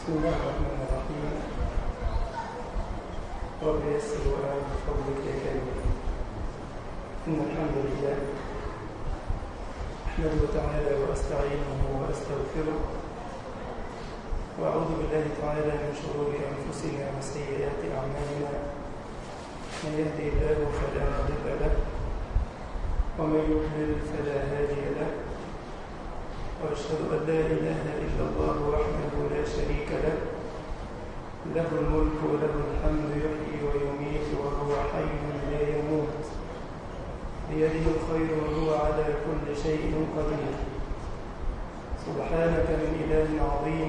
بسم الله الرحمن الرحيم. رب يسر وأعن بفضلك يا كريم. إن الحمد لله أحمده تعالى وأستعينه وأستغفره وأعوذ بالله تعالى من شرور أنفسنا وسيئات أعمالنا. من يهدي الله فلا مضل له ومن يضلل فلا هادي له، وأشهد أن لا إله إلا الله وحده لا شريك له، له الملك وله الحمد يحيي ويميت وهو حي لا يموت، بيده الخير وهو على كل شيء قدير. سبحانك من إله عظيم،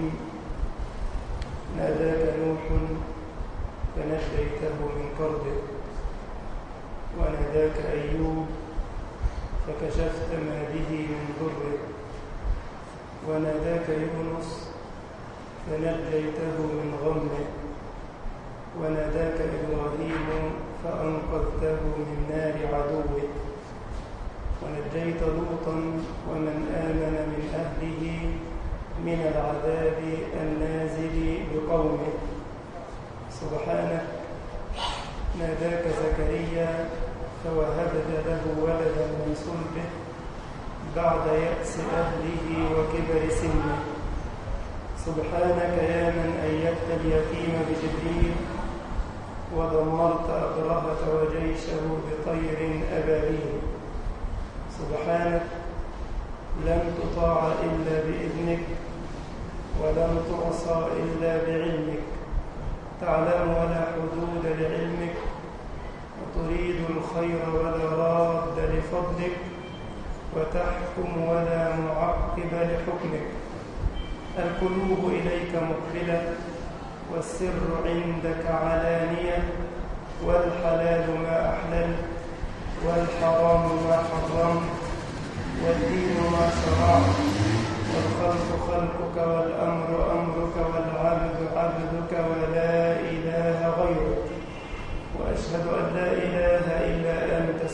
ناداك نوح فنجيته من كربه، وناداك أيوب فكشفت ما به من ضره، وناداك يونس فنجيته من غمه، وناداك إبراهيم فأنقذته من نار عدوه، ونجيت لوطا ومن آمن من أهله من العذاب النازل بقومه. سبحانك ناداك زكريا فوهبت له ولدا من صلبه بعد يأس أهله وكبر سنه. سبحانك يا من أيدت اليتيم بجبريل ودمرت أبرهة وجيشه بطير أبابيل. سبحانك لم تطاع إلا بإذنك ولم تعصى إلا بعلمك، تعلم ولا حدود لعلمك، وتريد الخير ولا راد لفضلك، وتحكم ولا معقب لحكمك. القلوب إليك مقبلة، والسر عندك علانية، والحلال ما أحلل والحرام ما حرم، والدين ما شرعت، والخلق خلقك والأمر أمرك والعبد عبدك ولا إله غيرك. وأشهد أن لا إله إلا أنت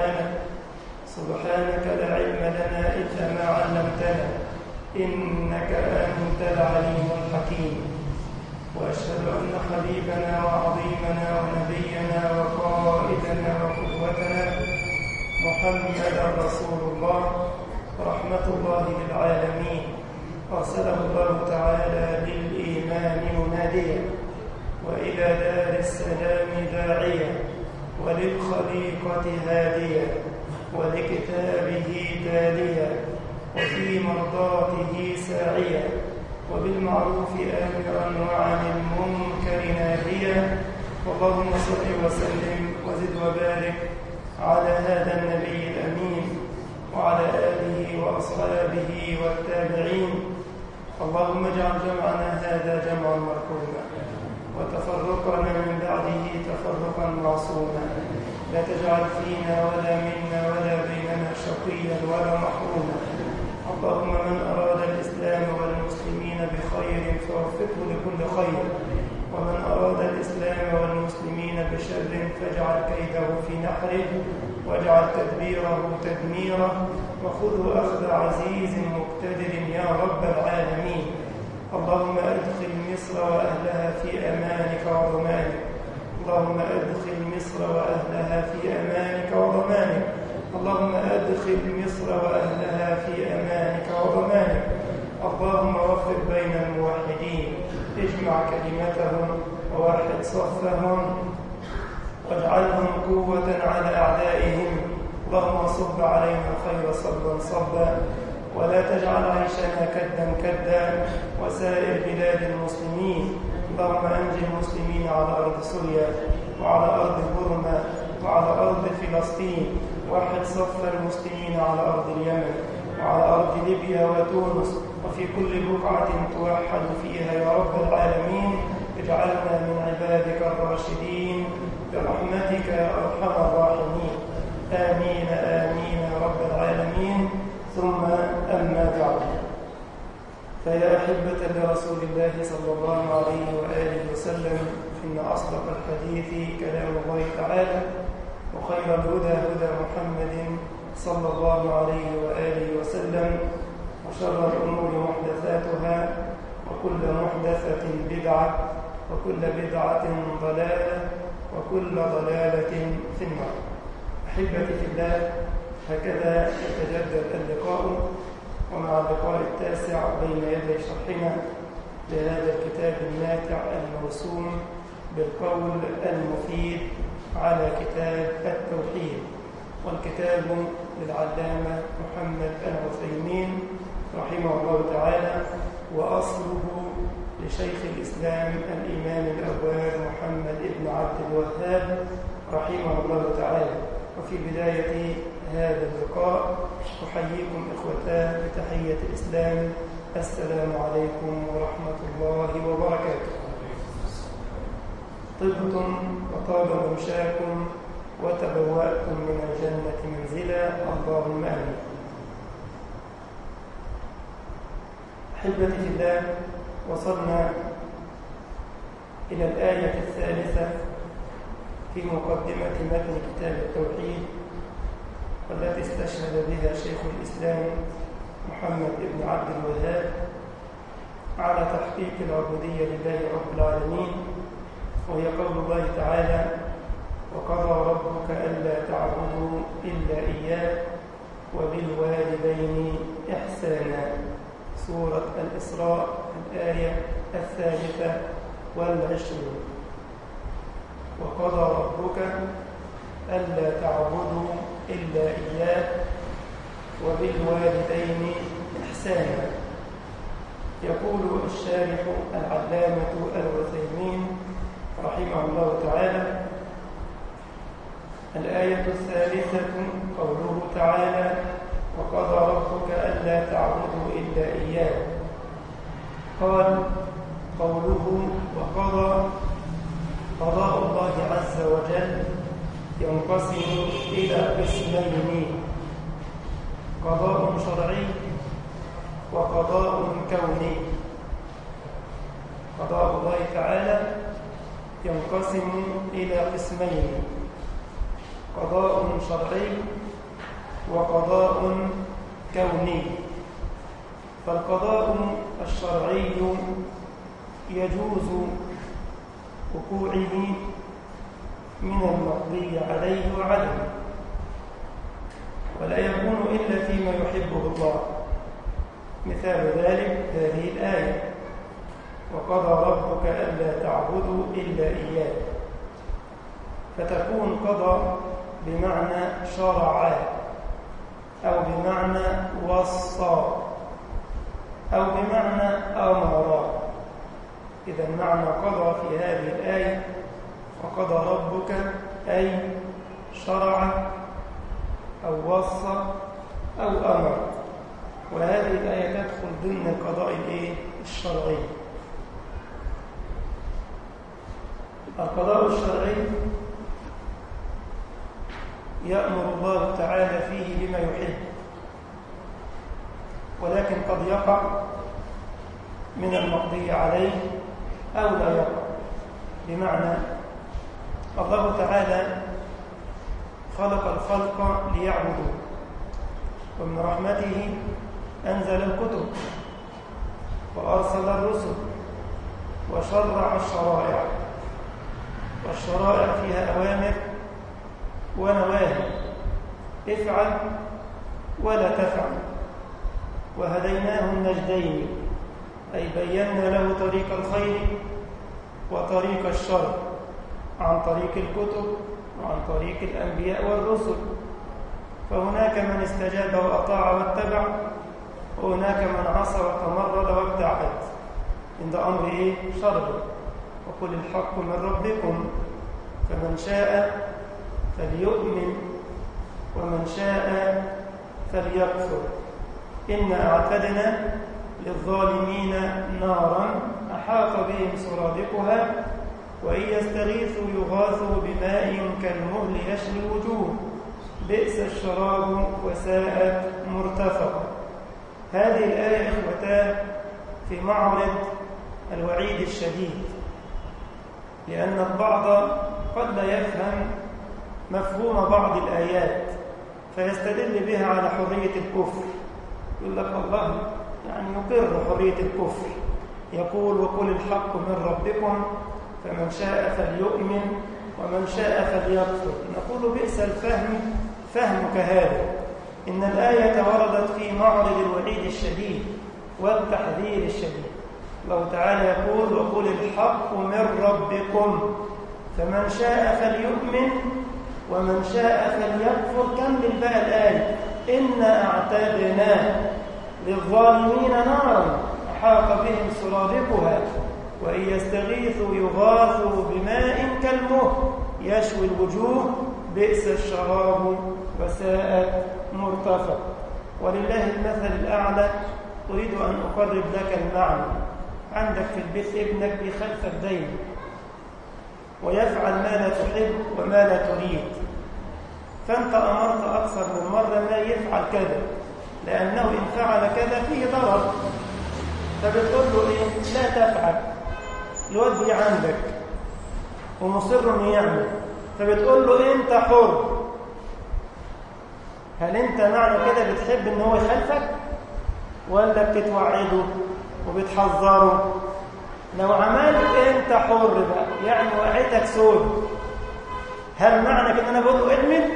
سبحانك لا علم لنا إلا ما علمتنا، إنك أنت العليم الحكيم. وأشهد أن حبيبنا وعظيمنا ونبينا وقائدنا وقدوتنا محمدا رسول الله رحمة الله للعالمين، أرسله الله تعالى للإيمان مناديا، وإلى دار السلام داعيا، وللخليقة هاديا، ولكتابه تاليا، وفي مرضاته ساعيا، وبالمعروف آمرا وعن المنكر ناهيا. اللهم صل وسلم وزد وبارك على هذا النبي الأمين وعلى آله وأصحابه والتابعين. اللهم اجعل جمعنا هذا جمعا مرحوما، وتفرقنا من بعده تفرقا معصوما. لا تجعل فينا ولا منا ولا بيننا شقيا ولا محروما. اللهم من أراد الإسلام والمسلمين بخير فوفقه لكل خير، ومن أراد الإسلام والمسلمين بشر فاجعل كيده في نحره، واجعل تدبيره تدميره، وخذه أخذ عزيز مقتدر يا رب العالمين. اللهم أدخل مصر وأهلها في أمانك وضمانك. اللهم أدخل مصر وأهلها في أمانك وضمانك. اللهم أدخل مصر وأهلها في أمانك وضمانك. اللهم وفق بين الموحدين، اجمع كلمتهم ووحد صفهم، واجعلهم قوة على أعدائهم. اللهم صب علينا خير صبا صبا، ولا تجعل عيشنا كدا كدا، وسائر بلاد المسلمين. اللهم أنجي المسلمين على أرض سوريا وعلى أرض بورما وعلى أرض فلسطين، وحد صف المسلمين على أرض اليمن وعلى أرض ليبيا وتونس، وفي كل بقعة توحد فيها يا رب العالمين. اجعلنا من عبادك الراشدين برحمتك يا أرحم الراحمين. آمين آمين يا رب العالمين. ثم أما بعد، فيا أحبة لرسول الله صلى الله عليه وآله وسلم، إن أصدق الحديث كلام الله تعالى، وخير الهدى هدى محمد صلى الله عليه وآله وسلم، وشر الأمور محدثاتها، وكل محدثة بدعة وكل بدعة ضلالة وكل ضلالة في النار. أحبتي في الله، هكذا يتجدد اللقاء ومع اللقاء التاسع بين يدي شرحنا لهذا الكتاب الماتع الموسوم بالقول المفيد على كتاب التوحيد، والكتاب للعلامة محمد العثيمين رحمه الله تعالى، وأصله لشيخ الإسلام الإمام الأول محمد بن عبد الوهاب رحمه الله تعالى. وفي بداية هذا اللقاء أحييكم إخوتاه بتحية الإسلام، السلام عليكم ورحمة الله وبركاته. طبتم وطاب ممشاكم وتبوأتم من الجنة منزلا، اللهم آمين. أحبتي في الله، وصلنا إلى الآية الثالثة في مقدمة متن كتاب التوحيد، والتي استشهد بها شيخ الإسلام محمد بن عبد الوهاب على تحقيق العبودية لله رب العالمين، وهي قول الله تعالى: وقضى ربك ألا تعبدوا إلا إياه وبالوالدين إحسانا. سورة الإسراء الآية 23. وقضى ربك ألا تعبدوا إلا إياه وبالوالدين إحسانا. يقول الشارح العلامة العثيمين رحمه الله تعالى: الآية الثالثة قوله تعالى: وقضى ربك ألا تعبدوا إلا إياه. قال: قوله وقضى، قضاء الله عز وجل ينقسم إلى قسمين: قضاء شرعي وقضاء كوني. قضاء الله تعالى ينقسم إلى قسمين: قضاء شرعي وقضاء كوني. فالقضاء الشرعي يجوز وقوعه من المقضي عليه وعدمه، ولا يكون إلا فيما يحبه الله. مثال ذلك هذه الآية: وقضى ربك ألا تعبدوا إلا إياه. فتكون قضى بمعنى شرع، أو بمعنى وصى، أو بمعنى أمر. إذا معنى قضى في هذه الآية: وقضى ربك أي شرع أو وصى أو أمر. وهذه الآية تدخل ضمن القضاء الشرعي. القضاء الشرعي يأمر الله تعالى فيه بما يحب، ولكن قد يقع من المقضي عليه أو لا يقع. بمعنى الله تعالى خلق الخلق ليعبدوه، ومن رحمته أنزل الكتب وأرسل الرسل وشرع الشرائع، والشرائع فيها أوامر ونواهي: افعل ولا تفعل. وهديناه النجدين، أي بينا له طريق الخير وطريق الشر، عن طريق الكتب وعن طريق الأنبياء والرسل. فهناك من استجاب وأطاع واتبع، وهناك من عصى وتمرد وابتعد عند أمر شرع. وقل الحق من ربكم فمن شاء فليؤمن ومن شاء فليكفر. إنا أعتدنا للظالمين نارا أحاط بهم سرادقها وإن يستغيثوا يغاثوا بماء كالمهل يشوي الوجوه بئس الشراب وساءت مرتفقة. هذه الآية إخوتان في معرض الوعيد الشديد، لأن البعض قد لا يفهم مفهوم بعض الآيات فيستدل بها على حرية الكفر. يقول لك الله يعني يقر حرية الكفر، يقول وقل الحق من ربكم فمن شاء فليؤمن ومن شاء فليكفر. نقول بئس الفهم فهمك هذا. إن الآية وردت في معرض الوعيد الشديد والتحذير الشديد. الله تعالى يقول وقل الحق من ربكم فمن شاء فليؤمن ومن شاء فليكفر. كمل بقى الآية إنا أعتدنا للظالمين نارا أحاط بهم سرادقها وإن يستغيثوا يغاثوا بماء كالمهل يشوي الوجوه بئس الشراب وساءت مرتفق. ولله المثل الأعلى. أريد أن أقرب لك المعنى. عندك في البيت ابنك بيخالفك دايما ويفعل ما لا تحب وما لا تريد، فأنت أمرت أكثر من مرة ما يفعل كذا لأنه إن فعل كذا فيه ضرر، فبتقول له إيه؟ لا تفعل. الواد عندك ومصر إنه يعمل، فبتقول له أنت حر. هل أنت معنى كده بتحب إن هو يخالفك ولا بتتوعده وبتحذره؟ لو عملت أنت حر بقى يعني وقعتك سود، هل معنى كده أنا بقول له اعمل؟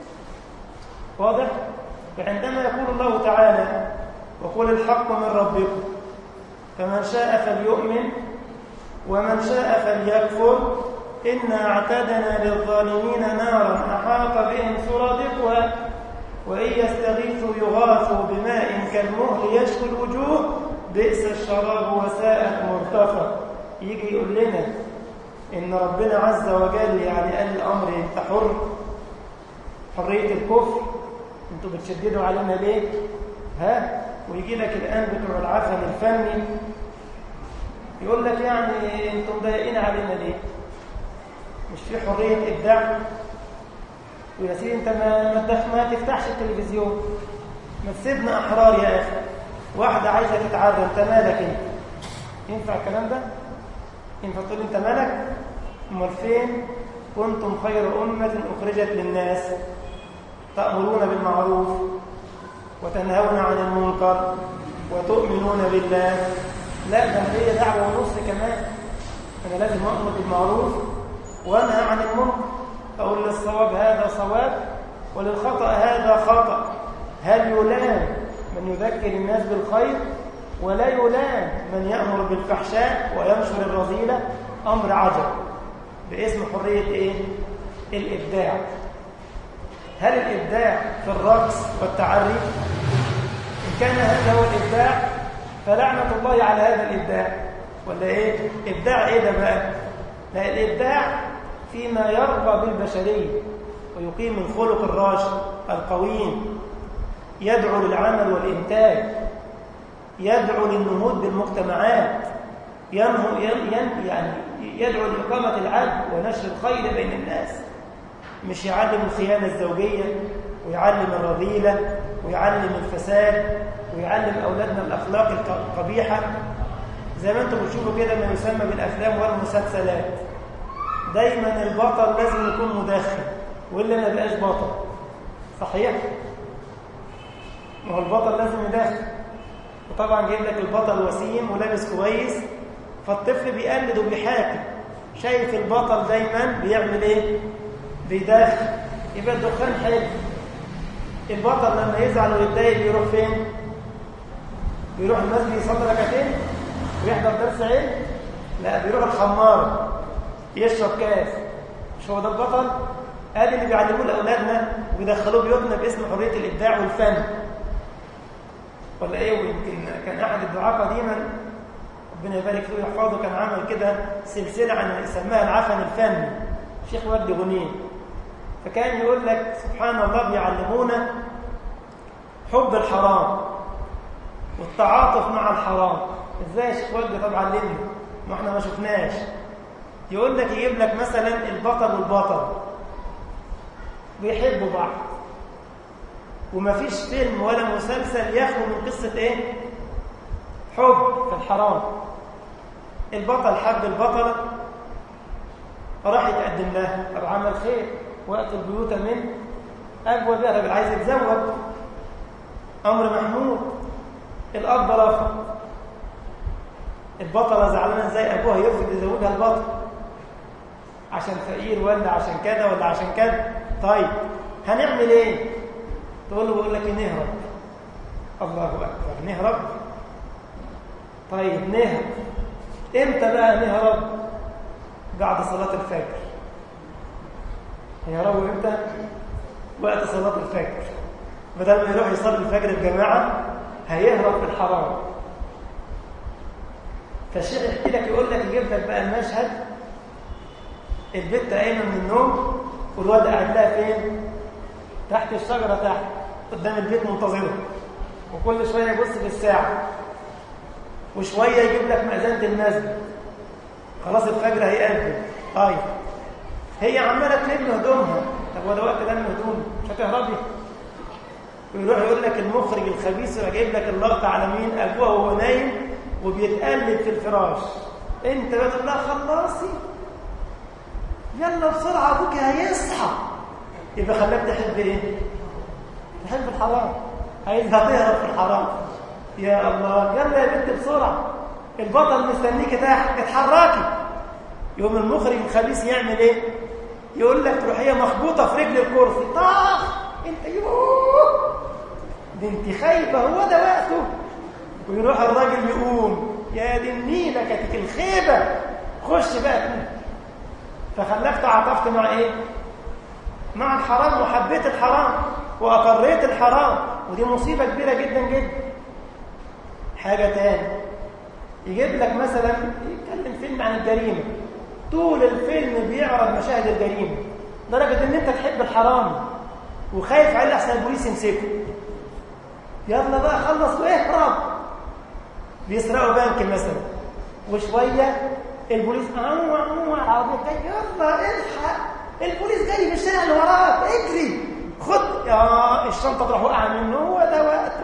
واضح؟ فعندما يقول الله تعالى وقل الحق من ربكم فمن شاء فليؤمن ومن شاء فليكفر إنا اعتدنا للظالمين نارا أحاط بهم سرادقها وإن يستغيثوا يغاثوا بماء كالمهل يشوي الوجوه بئس الشراب وساءت مرتفق. يجي يقول لنا إن ربنا عز وجل يعني قال الأمر أنت حر، حرية الكفر أنتوا بتشددوا علينا ليه؟ ها؟ ويجي لك الآن بتوع العفن الفني يقول لك يعني أنتوا مضايقين علينا ليه؟ مش في حرية إبداع؟ ويا سيدي أنت ما تفتحش التلفزيون، ما تسيبنا أحرار يا أخي. واحدة عايزة تتعرض أنت مالك أنت؟ ينفع الكلام ده؟ ينفع تقول أنت مالك؟ أمال فين؟ كنتم خير أمة أخرجت للناس تأمرون بالمعروف وتنهون عن المنكر وتؤمنون بالله. لا ده هي دعوة ونص كمان. أنا لازم أأمر بالمعروف وأنهى عن المنكر، أقول للصواب هذا صواب وللخطأ هذا خطأ. هل يلام من يذكر الناس بالخير ولا يلام من يأمر بالفحشاء وينشر الرذيلة؟ أمر عجب باسم حرية إيه؟ الإبداع. هل الإبداع في الرقص والتعري؟ إن كان هذا هو الإبداع فلعنة الله على هذا الإبداع. ولا إيه؟ إبداع إيه ده بقى؟ لا، الإبداع فيما يرضى بالبشرية ويقيم الخلق الراشد القويم، يدعو للعمل والإنتاج، يدعو للنهوض بالمجتمعات، يعني يدعو لإقامة العدل ونشر الخير بين الناس. مش يعلم الخيانة الزوجية ويعلم الرذيلة ويعلم الفساد ويعلم أولادنا الأخلاق القبيحة زي ما انتم بتشوفوا كده ما يسمى بالأفلام والمسلسلات. دايما البطل لازم يكون مدخن وإلا ما بقاش بطل. صحيح؟ ما هو البطل لازم يدخن، وطبعا جايب لك البطل وسيم ولابس كويس، فالطفل بيقلد وبيحاكي، شايف البطل دايما بيعمل ايه؟ بيدخن، يبقى الدخان حلو. البطل لما يزعل ويتضايق بيروح فين؟ بيروح المسجد يصلي ركعتين ويحضر درس علم؟ لا، بيروح الخمار يشرب كاس. مش هو ده البطل؟ ادي اللي بيعلموه لاولادنا وبيدخلوه بيوتنا باسم حريه الابداع والفن. ولا ايه؟ ويمكن كان احد الدعاة قديما ربنا يبارك فيه ويحفظه كان عمل كده سلسله عن سماها العفن الفني، الشيخ وجدي غنيم. فكان يقول لك سبحان الله بيعلمونا حب الحرام والتعاطف مع الحرام. ازاي يا شيخ وجدي؟ طب علمني، ما احنا ما شفناش. يقول لك يجيب لك مثلا البطل والبطل بيحبوا بعض ومفيش فيلم ولا مسلسل يخلو من قصة ايه؟ حب في الحرام. البطل حب البطلة فراح يتقدم لها، طب عمل خير وقت البيوت من أجوى بها، طب عايز يتزوج، أمر محمود. الأب رفض، البطلة زعلانة ازاي ابوها يرفض يزوجها البطل عشان فقير ولا عشان كذا ولا عشان كذا. طيب هنعمل ايه؟ تقول له بقول لك نهرب. الله اكبر، نهرب. طيب نهرب امتى بقى نهرب؟ بعد صلاة الفجر. هيهربوا امتى؟ وقت صلاة الفجر. بدل ما يروح يصلي الفجر الجماعة هيهرب في الحرام. فالشيخ يحكي لك يقول لك يجيب لك بقى المشهد، البت قايمه من النوم والواد قاعد لها فين؟ تحت الشجره، تحت قدام البيت منتظره، وكل شويه يبص في الساعه، وشويه يجيب لك مأذنة المسجد، خلاص الفجر هيأذن. طيب هي عماله تلم هدومها. طب هو ده وقت لم هدوم؟ مش هتهربي. ويروح يقول لك المخرج الخبيث يبقى جايب لك اللقطه على مين؟ ابوها وهو نايم وبيتقلب في الفراش. انت بتقول لها خلصي يلا بسرعه ابوك هيصحى. يبقى خلاك تحب ايه؟ تحب الحرام، عايزها تهرب في الحرام. يا الله، يلا يا بنت بسرعه، البطل مستنيكي تحت، اتحركي. يوم المخرج الخبيث يعمل ايه؟ يقول لك تروح هي مخبوطه في رجل الكرسي، طاخ انت، يوه دي انت خايبه، هو ده وقته. ويروح الراجل يقوم، يا دي النيله كانت الخيبه، خش بقى. فخلاك تعاطفت مع ايه؟ مع الحرام، وحبيت الحرام واقريت الحرام، ودي مصيبه كبيره جدا جدا. حاجه تاني، يجيب لك مثلا يتكلم فيلم عن الجريمه، طول الفيلم بيعرض مشاهد الجريمه، لدرجه ان انت تحب الحرام وخايف عليه احسن البوليس يمسكه. يلا بقى خلص واهرب. بيسرقوا بنك مثلا، وشويه البوليس عربيه، يلا الحق البوليس جاي من الشارع اللي وراك، اجري خد يا الشنطه تروح واقعه منه، هو ده وقته.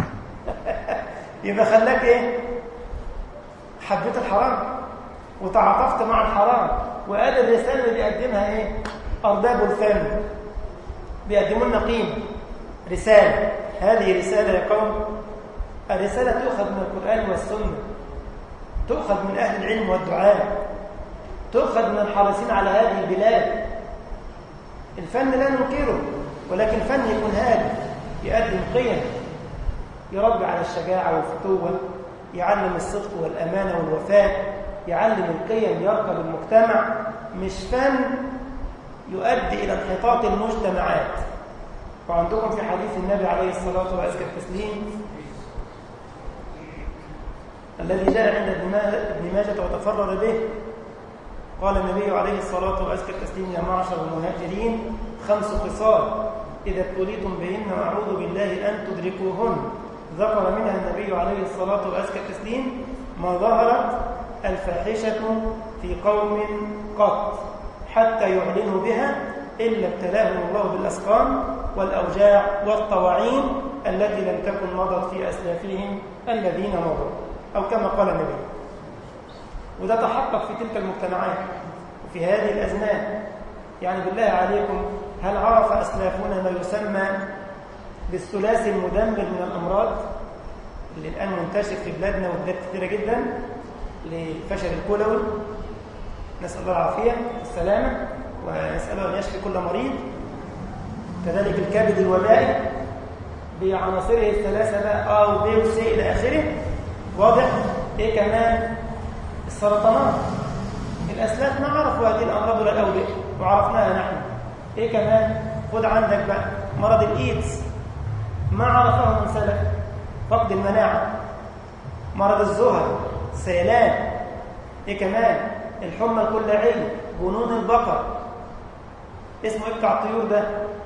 يبقى خلاك ايه؟ حبيت الحرام وتعاطفت مع الحرام. وادي الرساله اللي بيقدمها ايه؟ ارباب الفن بيقدموا لنا قيمه، رساله. هذه رساله يا قوم، الرساله تؤخذ من القران والسنه، تؤخذ من اهل العلم والدعاء، تؤخذ من الحريصين على هذه البلاد. الفن لا ننكره، ولكن الفن يكون هادي، يقدم قيم، يربي على الشجاعه والفتوه، يعلم الصدق والامانه والوفاء، يعلم القيم، يرقب المجتمع. مش فن يؤدي الى انحطاط المجتمعات. وعندكم في حديث النبي عليه الصلاه وازكى التسليم الذي جاء عند ابن ماجه وتفرد به، قال النبي عليه الصلاه وازكى التسليم: يا معشر المهاجرين 5 خصال اذا ابتليتم بهن واعوذ بالله ان تدركوهن. ذكر منها النبي عليه الصلاه وازكى التسليم: ما ظهرت الفاحشه في قوم قط حتى يعلنوا بها الا ابتلاهم الله بالاسقام والاوجاع والطواعين التي لم تكن مضت في اسلافهم الذين مضوا، او كما قال النبي. وده تحقق في تلك المجتمعات وفي هذه الازمان. يعني بالله عليكم، هل عرف اسلافنا ما يسمى بالثلاثي المدمر من الامراض اللي الان منتشر في بلادنا وبلاد كثيره جدا؟ لفشل الكلوي، نسال الله العافيه والسلامه، ونساله ان يشفي كل مريض. كذلك الكبد الوبائي بعناصره الثلاثه بقى، A وB وC الى اخره. واضح؟ ايه كمان؟ السرطانات. الاسلاف ما عرفوا هذه الامراض ولا الاوبئه، وعرفناها نحن. ايه كمان؟ خد عندك بقى مرض الايدز، ما عرفه من سلف، فقد المناعه. مرض الزهر، سيلان. ايه كمان؟ الحمى الكلاعيه، جنون البقر. اسمه ايه بتاع الطيور ده؟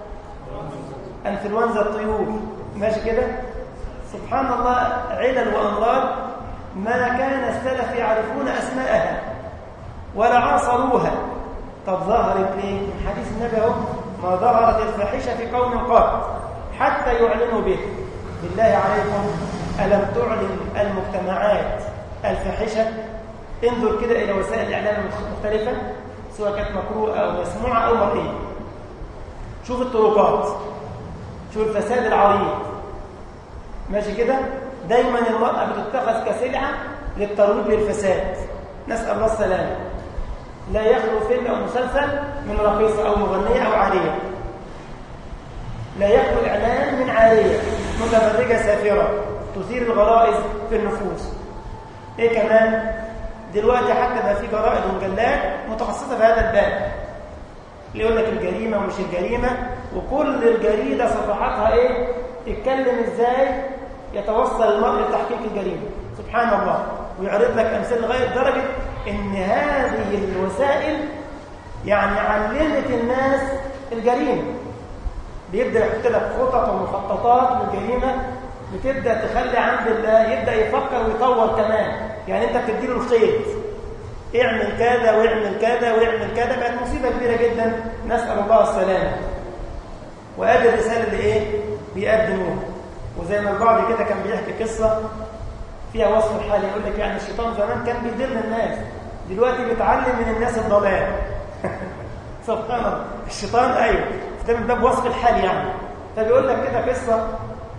انفلونزا الطيور. ماشي كده؟ سبحان الله، علل وامراض ما كان السلف يعرفون اسماءها ولا عاصروها. طب ظهرت ليه؟ من حديث النبي اهو: ما ظهرت الفاحشه في قوم قط حتى يعلنوا به. بالله عليكم، الم تعلن المجتمعات الفاحشه؟ انظر كده الى وسائل الاعلام المختلفه، سواء كانت مقروءه او مسموعه او مرئيه. شوف الطرقات، شوف الفساد العريض. ماشي كده؟ دايما المرأة بتتخذ كسلعة للترويج للفساد، نسأل الله السلامة. لا يخلو فيلم أو مسلسل من رقيصة أو مغنية أو عارية، لا يخلو إعلان من عارية متبرجة سافرة تثير الغرائز في النفوس. إيه كمان؟ دلوقتي حتى بقى في جرائد ومجلات متخصصة في هذا الباب، اللي يقول لك الجريمة ومش الجريمة، وكل الجريدة صفحاتها إيه؟ تتكلم إزاي يتوصل المرء لتحقيق الجريمة. سبحان الله. ويعرض لك أمثال لغاية درجة إن هذه الوسائل يعني علمت الناس الجريمة. بيبدأ يحط لك خطط ومخططات للجريمة، بتبدأ تخلي عند الله يبدأ يفكر ويطور كمان. يعني أنت بتديله الخيط، اعمل كذا واعمل كذا واعمل كذا، بقت مصيبة كبيرة جدا، نسأل الله السلامة. وأدي الرسالة اللي إيه؟ بيقدموها. وزي ما البعض كده كان بيحكي قصة فيها وصف الحال، يقول لك يعني الشيطان زمان كان بيضل الناس، دلوقتي بيتعلم من الناس الضلال. سبحان الله. الشيطان أيوه، ده من باب وصف الحال يعني. فبيقول لك كده قصة،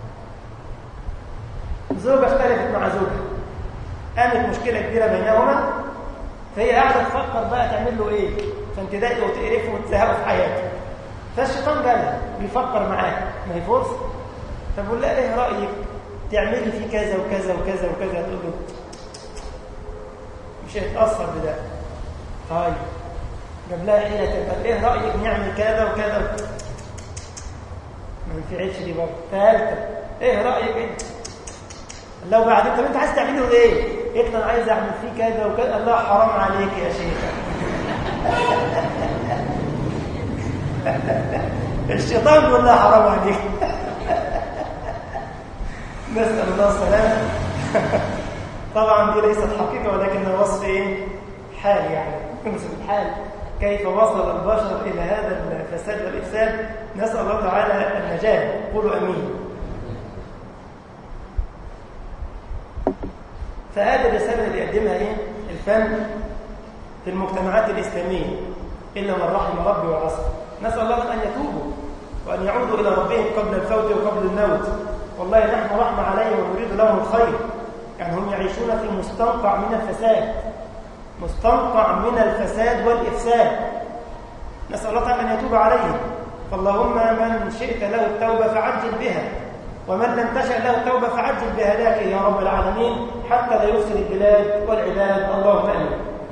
زوجة اختلفت مع زوجها، قامت مشكلة كبيرة بينهما، فهي قاعدة تفكر بقى تعمل له إيه عشان تضايقه وتقرفه وتزهقه في حياته. فالشيطان جالها بيفكر معاها، ما هي فرصة. فبقول لها إيه رأيك تعملي فيه كذا وكذا وكذا وكذا؟ تقول له مش هيتأثر بده. طيب جاب لها حيلة تبقى إيه رأيك نعمل كذا وكذا؟ ما ينفعش دي برضه. ثالثة إيه رأيك إيه؟ لو بعدين طب أنت عايز تعمله إيه؟ قلت أنا عايز أعمل فيه كذا وكذا. الله حرام عليك يا شيخ. الشيطان بيقول لها حرام عليك. نسأل الله السلامة. طبعا دي ليست حقيقة ولكنها وصف إيه؟ حال يعني، وصف الحال كيف وصل البشر إلى هذا الفساد والإفساد. نسأل الله تعالى النجاة. قولوا أمين. فهذا الرسالة اللي يقدمها إيه؟ الفن في المجتمعات الإسلامية، إلا من رحم ربي وعصر. نسأل الله أن يتوبوا وأن يعودوا إلى ربهم قبل الفوت وقبل الموت. والله نحن رحمة عليهم ونريد لهم الخير. يعني هم يعيشون في مستنقع من الفساد، مستنقع من الفساد والإفساد. نسأل الله تعالى أن يتوب عليهم. فاللهم من شئت له التوبة فعجل بها، ومن لم تشأ له التوبة فعجل بهلاكه يا رب العالمين، حتى لا يفسد البلاد والعباد. اللهم آمين.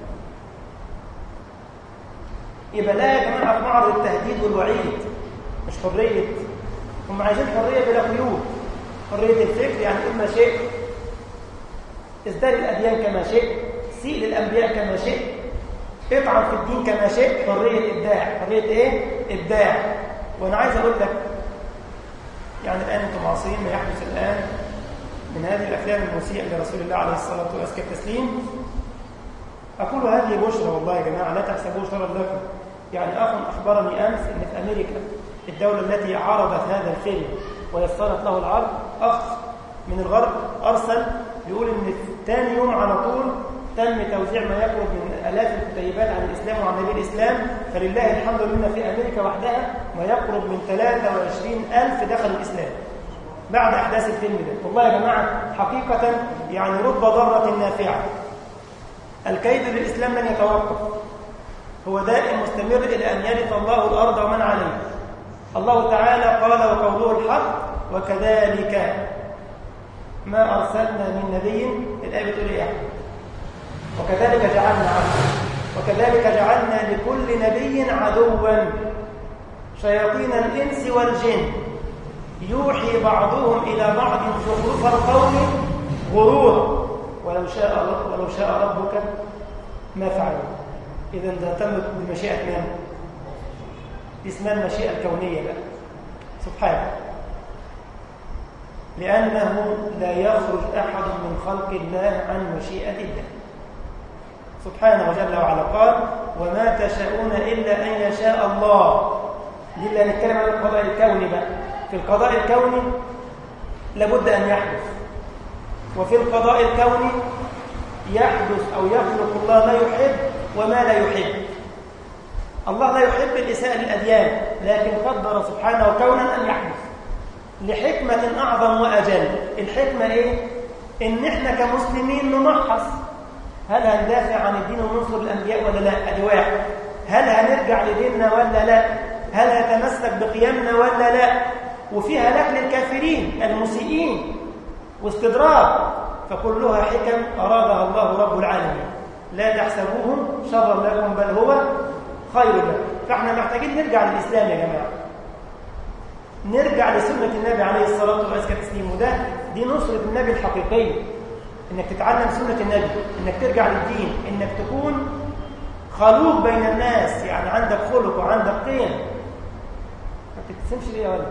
يبقى لا يا جماعة في معرض التهديد والوعيد، مش حرية. هم عايزين حرية بلا قيود، حرية الفكر، يعني قل ما شئت، ازداد الأديان كما شئت، سيء للأنبياء كما شئت، اطعن في الدين كما شئت. حرية إبداع. حرية إيه؟ إبداع. وأنا عايز أقول لك يعني الآن أنتم عاصرين ما يحدث الآن من هذه الأفلام المسيئة لرسول الله عليه الصلاة وأزكى التسليم. أقول هذه بشرى والله يا جماعة، لا تحسبوه شرا لكم. يعني أخ أخبرني أمس أن في أمريكا، الدولة التي عرضت هذا الفيلم ويسرت له العرض، أخ من الغرب أرسل يقول إن ثاني يوم على طول تم توزيع ما يقرب من آلاف الكتيبات عن الإسلام وعن نبي الإسلام. فلله الحمد لله في أمريكا وحدها ما يقرب من 23,000 دخل الإسلام بعد أحداث الفيلم ده. والله يا جماعة حقيقة يعني رب ضارة نافعة. الكيد للإسلام لن يتوقف، هو دائم مستمر إلى أن يرث الله الأرض ومن عليها. الله تعالى قال وقوله الحق وكذلك ما أرسلنا من نبي. الآية بتقول إيه؟ وكذلك جعلنا وكذلك جعلنا لكل نبي عدوا شياطين الإنس والجن يوحي بعضهم إلى بعض زخرف القول غرورا ولو شاء ربك ما فعلوا. إذا ده تمت بمشيئة من؟ اسمها المشيئة الكونية بقى سبحانه، لأنه لا يخرج أحد من خلق الله عن مشيئة الله سبحانه وجل وعلا. قال وما تشاءون إلا أن يشاء الله. دي اللي هنتكلم عن القضاء الكوني بقى. في القضاء الكوني لابد أن يحدث، وفي القضاء الكوني يحدث أو يخلق الله ما يحب وما لا يحب. الله لا يحب الإساءة للأديان، لكن قدر سبحانه كونا أن يحدث لحكمة أعظم وأجل. الحكمة إيه؟ إن إحنا كمسلمين نمحص، هل هندافع عن الدين وننصر الأنبياء ولا لا؟ أدي واحد. هل هنرجع لديننا ولا لا؟ هل هنتمسك بقيمنا ولا لا؟ وفي هلاك للكافرين المسيئين واستدراج، فكلها حكم أرادها الله رب العالمين. لا تحسبوه شرا لكم بل هو خير لكم. فاحنا محتاجين نرجع للإسلام يا جماعة، نرجع لسنة النبي عليه الصلاة والسلام. وده دي نصرة النبي الحقيقية، إنك تتعلم سنة النبي، إنك ترجع للدين، إنك تكون خلوق بين الناس، يعني عندك خلق وعندك قيم. ما بتبتسمش ليه يا ولد؟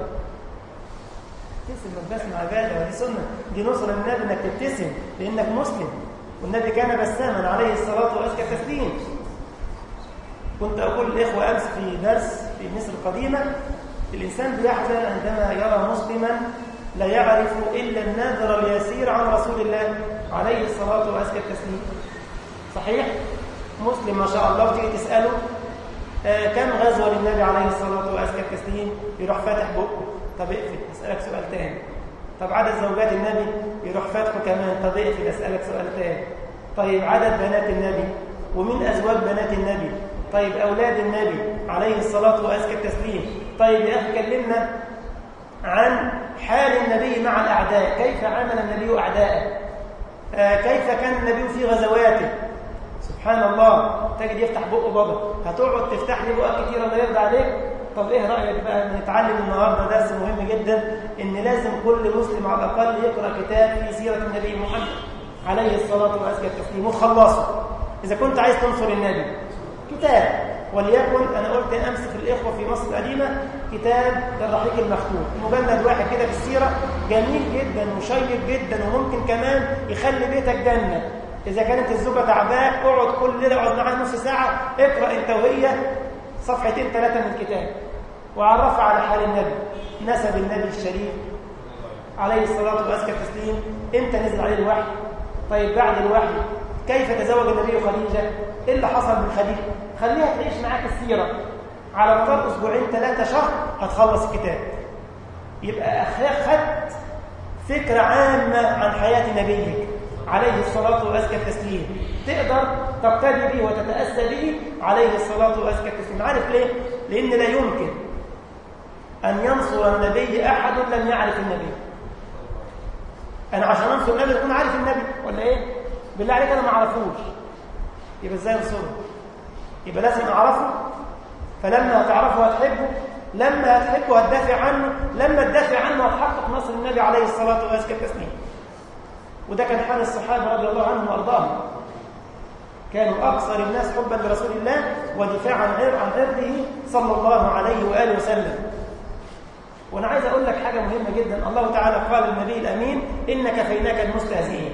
تبتسم من بسمة عبادة، ودي سنة، دي نصرة النبي إنك تبتسم لأنك مسلم، والنبي كان بساما عليه الصلاة والسلام. كنت أقول للإخوة أمس في درس في مصر القديمة: الإنسان بيحزن عندما يرى مسلما لا يعرف إلا النذر اليسير عن رسول الله عليه الصلاة والسلام. صحيح؟ مسلم ما شاء الله، وتيجي تسأله كم غزوة للنبي عليه الصلاة والسلام، يروح فاتح بقه. طب اقفل، أسألك سؤال تاني. طب عدد زوجات النبي؟ يروح فاتحه كمان. طب اقفل، أسألك سؤال تاني. طيب عدد بنات النبي؟ ومن أزواج بنات النبي؟ طيب أولاد النبي عليه الصلاة والسلام؟ طيب يا أخي كلمنا عن حال النبي مع الأعداء، كيف عامل النبي أعداءه، كيف كان النبي في غزواته. سبحان الله، تجد يفتح بقه بابا، هتقعد تفتح لي بقى كتير الله يرضى عليك. طب ايه رأيك بقى نتعلم النهارده درس مهم جدا، ان لازم كل مسلم على الأقل يقرأ كتاب في سيرة النبي محمد عليه الصلاة والسلام وتخلصه. إذا كنت عايز تنصر النبي، كتاب، وليكن أنا قلت أمس في الإخوة في مصر القديمة كتاب الرحيق المختوم، مجلد واحد كده في السيرة، جميل جدا وشيق جدا، وممكن كمان يخلي بيتك جنة. إذا كانت الزوجة تعباك، اقعد كل ليلة اقعد معاها نص ساعة، اقرأ أنت وهي صفحتين 3 من الكتاب، وعرفها على حال النبي، نسب النبي الشريف عليه الصلاة والسلام، إمتى نزل عليه الوحي، طيب بعد الوحي كيف تزوج النبي خديجة، إيه اللي حصل من خديجة. خليها تعيش معاك السيرة على مدار 2 3 شهر، هتخلص الكتاب. يبقى خدت فكرة عامة عن حياة نبيك عليه الصلاة والسلام، تقدر تقتدي به وتتأسى به عليه الصلاة والسلام. عارف ليه؟ لأن لا يمكن أن ينصر النبي أحد لم يعرف النبي. أنا عشان أنصر النبي أكون عارف النبي ولا إيه؟ بالله عليك أنا ما أعرفوش، يبقى إزاي أنصره؟ يبقى لازم أعرفه، فلما هتعرفه هتحبه، لما هتحبه هتدافع عنه، لما تدافع عنه هتحقق نصر النبي عليه الصلاة والسلام. وده كان حال الصحابة رضي الله عنهم وأرضاهم، كانوا أكثر الناس حبا لرسول الله ودفاعا عن عرضه صلى الله عليه وآله وسلم. وأنا عايز أقول لك حاجة مهمة جدا. الله تعالى قال للنبي الأمين: إن كفيناك المستهزئين.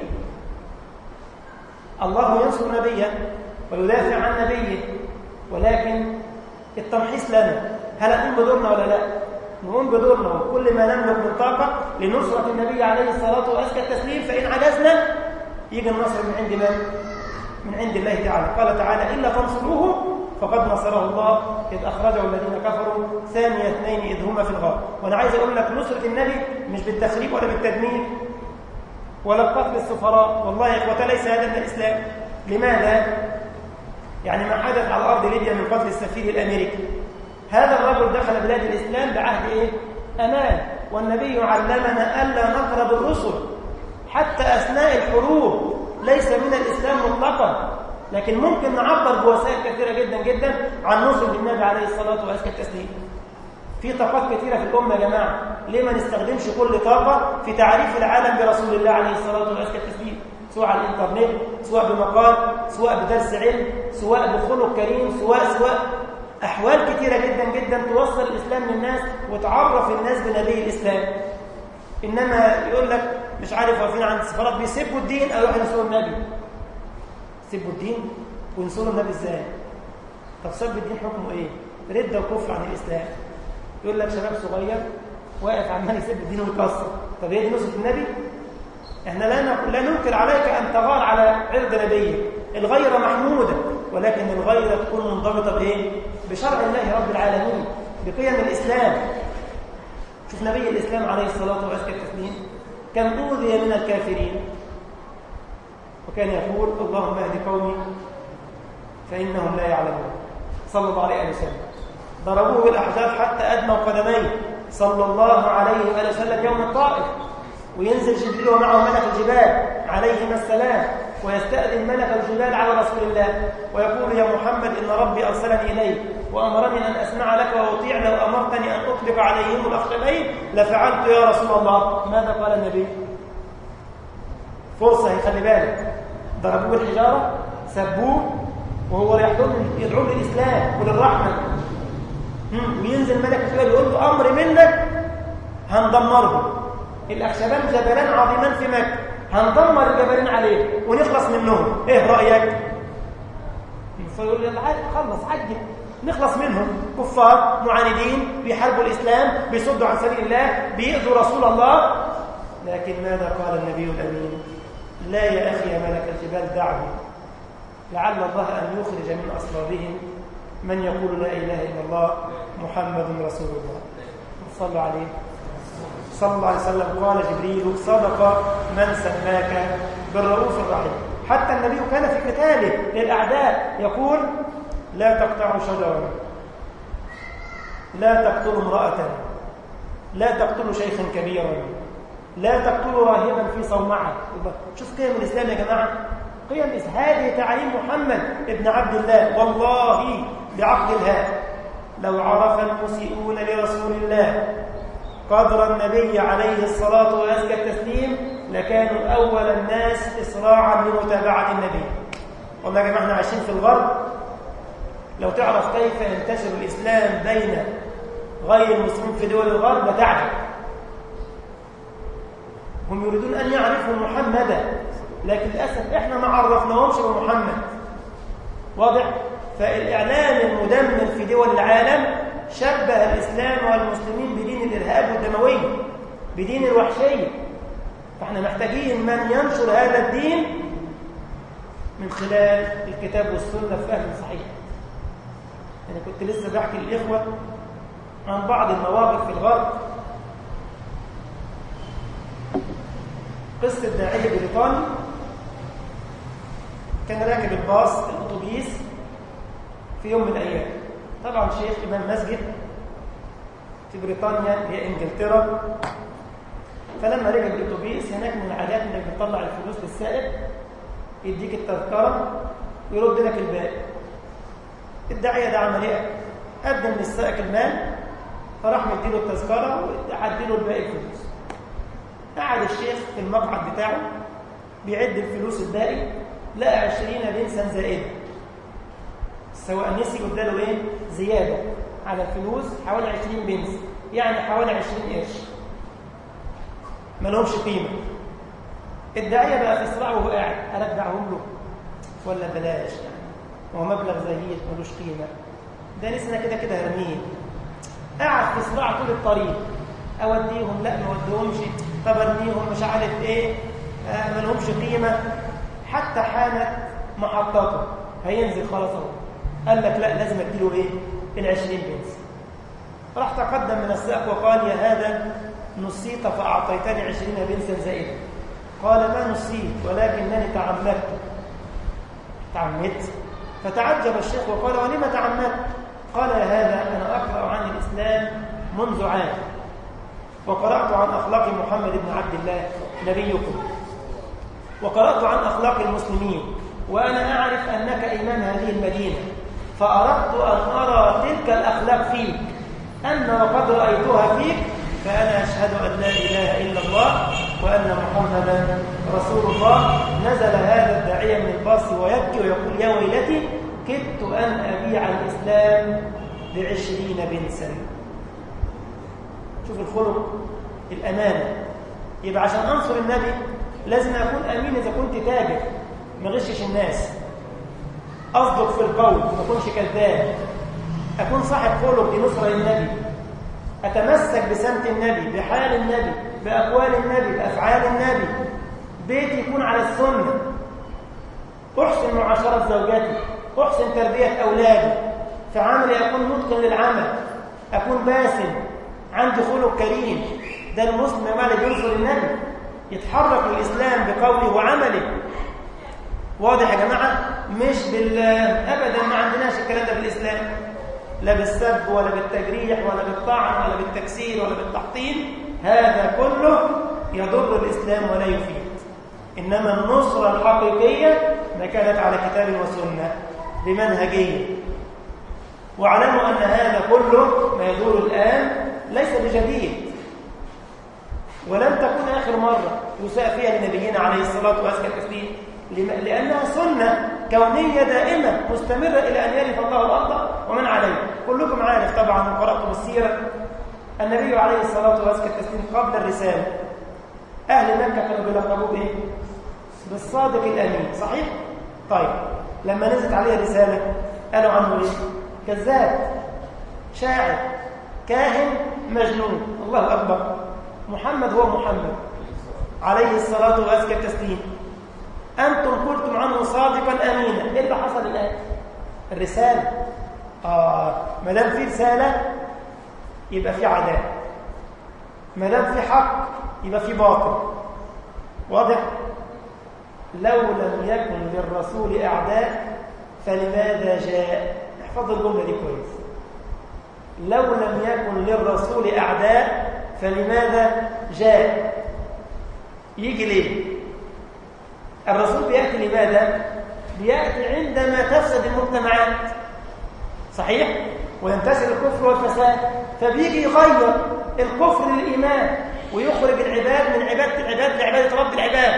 الله ينصر نبيه ويدافع عن نبيه، ولكن التمحيص لنا، هل نقوم بدورنا ولا لا؟ نقوم بدورنا وكل ما نملك من طاقة لنصرة النبي عليه الصلاة والسلام. فإن عجزنا يجي النصر من عند من؟ من عند الله تعالى. قال تعالى: إلا تنصروه فقد نصره الله إذ أخرجه الذين كفروا ثاني 2 إذ هما في الغار. وأنا عايز أقول لك نصرة النبي مش بالتخريب ولا بالتدمير ولا بقتل السفراء، والله يا إخوة ليس هذا من الإسلام. لماذا؟ يعني ما حدث على أرض ليبيا من قتل السفير الأمريكي، هذا الرجل دخل بلاد الإسلام بعهد إيه؟ أمان. والنبي علمنا ألا نقرب الرسل حتى أثناء الحروب، ليس من الإسلام مطلقا، لكن ممكن نعبر بوسائل كثيرة جدا جدا عن نصرة النبي عليه الصلاة والسلام. في طاقات كثيرة في الأمة يا جماعة، ليه ما نستخدمش كل طاقة في تعريف العالم برسول الله عليه الصلاة والسلام، سواء على الإنترنت، سواء بمقال، سواء بدرس علم، سواء بخلق كريم، سواء أحوال كثيرة جدا جدا توصل الإسلام للناس وتعرف الناس بنبي الإسلام. إنما يقول لك مش عارف واقفين عند السفارات بيسبوا الدين أو يروحوا ينصروا النبي. سبوا الدين وينصروا النبي إزاي؟ طب سب الدين حكمه إيه؟ ردة وكفر عن الإسلام. يقول لك شباب صغير واقف عمال يسب الدين ويكسر، طب هي دي نصرة النبي؟ احنا لا ننكر عليك أن تغار على عرض نبيك، الغيرة محمودة، ولكن الغيرة تكون منضبطة بإيه؟ بشرع الله رب العالمين، بقيم الإسلام. شوف نبي الإسلام عليه الصلاة والسلام كم أوذي من الكافرين وكان يقول اللهم اهد قومي فإنهم لا يعلمون صلى الله عليه وسلم. ضربوه بالأحجار حتى أدموا قدميه صلى الله عليه وسلم يوم الطائف، وينزل جبريل ومعه ملك الجبال عليهما السلام، ويستأذن ملك الجبال على رسول الله ويقول يا محمد إن ربي أرسلني إليك وأمرني أن أسمع لك وأطيع، لو أمرتني أن أطلق عليهم الأخشبين لفعلت يا رسول الله. ماذا قال النبي؟ فرصة، خلي بالك، ضربوه بالحجارة، سبوه وهو يدعو للإسلام وللرحمة، وينزل ملك الجبال يقول له أمر منك هندمره، الأخشبان جبلان عظيمان في مكة، هندمر الجبلين عليه ونخلص منهم، إيه رأيك؟ فيقول لي خلص عجل، نخلص منهم، كفار معاندين بيحاربوا الإسلام، بيصدوا عن سبيل الله، بيؤذوا رسول الله. لكن ماذا قال النبي الأمين؟ لا يا أخي يا ملك الجبال دعهم، لعل الله أن يخرج من أصلابهم من يقول لا إله إلا الله محمد رسول الله. صلوا عليه صلى الله عليه وسلم. قال جبريل صدق من سماك بالرؤوف الرحيم. حتى النبي كان في قتاله للأعداء يقول لا تقطعوا شجرا، لا تقتلوا امرأة، لا تقتلوا شيخا كبيرا، لا تقتلوا راهبا في صومعة. شوف قيم الإسلام يا جماعة، قيم الإسلام، هذه تعاليم محمد ابن عبد الله. والله بعقد الهاء لو عرف المسيئون لرسول الله قدر النبي عليه الصلاة وأزكى التسليم لكانوا أول الناس إسراعا لمتابعة النبي. والله يا جماعة احنا عايشين في الغرب، لو تعرف كيف ينتشر الإسلام بين غير المسلمين في دول الغرب لتعجب. هم يريدون أن يعرفوا محمدا، لكن للأسف إحنا ما عرفناهمش بمحمد. واضح؟ فالإعلام المدمر في دول العالم شبه الإسلام والمسلمين بدين الإرهاب والدموي، بدين الوحشية. فإحنا محتاجين من ينشر هذا الدين من خلال الكتاب والسنة في فهم صحيح. أنا كنت لسه بحكي للإخوة عن بعض المواقف في الغرب. قصة داعية بريطاني كان راكب الباص الأتوبيس في يوم من الأيام. طبعا شيخ إمام مسجد في بريطانيا هي إنجلترا، فلما ركب الأتوبيس هناك من العادات إنك بتطلع الفلوس للسائق، يديك التذكرة ويرد لك الباقي. الداعية ده عمل إيه؟ قدم للسائق المال، فراح مديله التذكرة وعدله الباقي الفلوس. قعد الشيخ في المقعد بتاعه بيعد الفلوس الباقي، لقى 20 بنسا زائدة، سواء نسي واداله ايه؟ زيادة على الفلوس حوالي 20 بنس، يعني حوالي 20 قرش ما لهمش قيمة. الداعية بقى في صراع وهو قاعد، أرجعهم له ولا بلاش؟ يعني هو مبلغ زهيد ملوش قيمة، ده نسنا كده كده هرميه. قاعد في صراع طول الطريق، أوديهم لا ما أوديهمش، طب ارميهم مش عارف ايه، ما لهمش قيمة. حتى حانت محطته، هينزل خلاص اهو، قال لك لا لازم اديله ايه؟ ال20 بنس. راح تقدم من السائق وقال يا هذا نسيت فأعطيتني 20 بنسا زائدة. قال ما نسيت ولكنني تعمدت. فتعجب الشيخ وقال ولم تعمدت؟ قال يا هذا أنا أقرأ عن الإسلام منذ عام، وقرأت عن أخلاق محمد بن عبد الله نبيكم، وقرأت عن أخلاق المسلمين، وأنا أعرف أنك إمام هذه المدينة، فأردت أن أرى تلك الأخلاق فيك، أما وقد رأيتها فيك فأنا أشهد أن لا إله إلا الله وأن محمدا رسول الله. نزل هذا الداعية من الباص ويبكي ويقول يا ويلتي كدت أن أبيع الإسلام ب20 بنسا. شوف الخلق، الأمانة. يبقى عشان أنصر النبي لازم أكون أمين. إذا كنت تاجر ما غشش الناس، أصدق في القول، ما أكونش كذاب، أكون صاحب خلق لنصرة للنبي، أتمسك بسمت النبي، بحال النبي، بأقوال النبي، بأفعال النبي، بيتي يكون على السنة، أحسن معاشرة زوجاتي، أحسن تربية أولادي، في عملي أكون متقن للعمل، أكون باسم، عندي خلق كريم. ده المسلم اللي بينصر النبي، يتحرك للإسلام بقوله وعمله. واضح يا جماعة؟ مش أبدا ما عندناش الكلام ده في الإسلام، لا بالسب ولا بالتجريح ولا بالطعن ولا بالتكسير ولا بالتحطيم. هذا كله يضر الإسلام ولا يفيد. إنما النصرة الحقيقية ما كانت على كتاب وسنة بمنهجية. واعلموا أن هذا كله ما يدور الآن ليس بجديد، ولم تكن آخر مرة يساء فيها لنبينا عليه الصلاة والسلام، لأنها سنة كونية دائمة مستمرة إلى أن يرث الله الأرض ومن عليه. كلكم عارف طبعا وقرأتم السيرة، النبي عليه الصلاة والسلام قبل الرسالة أهل مكة كانوا بيلقبوه بإيه؟ بالصادق الأمين، صحيح؟ طيب لما نزلت عليه الرسالة قالوا عنه إيه؟ كذاب، شاعر، كاهن، مجنون. الله أكبر. محمد هو محمد عليه الصلاة والسلام. أنتم قلتم عنه صادقا أمينا. إيه اللي حصل الآن؟ الرسالة. ما دام في رسالة يبقى في عداء، ما دام في حق يبقى في باطل. واضح؟ لو لم يكن للرسول أعداء فلماذا جاء؟ احفظوا الجملة دي كويس. لو لم يكن للرسول أعداء فلماذا جاء؟ يجي ليه؟ الرسول بيأتي لماذا؟ بيأتي عندما تفسد المجتمعات، صحيح؟ وينتشر الكفر والفساد، فبيجي يغير الكفر للإيمان ويخرج العباد من عبادة العباد لعبادة رب العباد.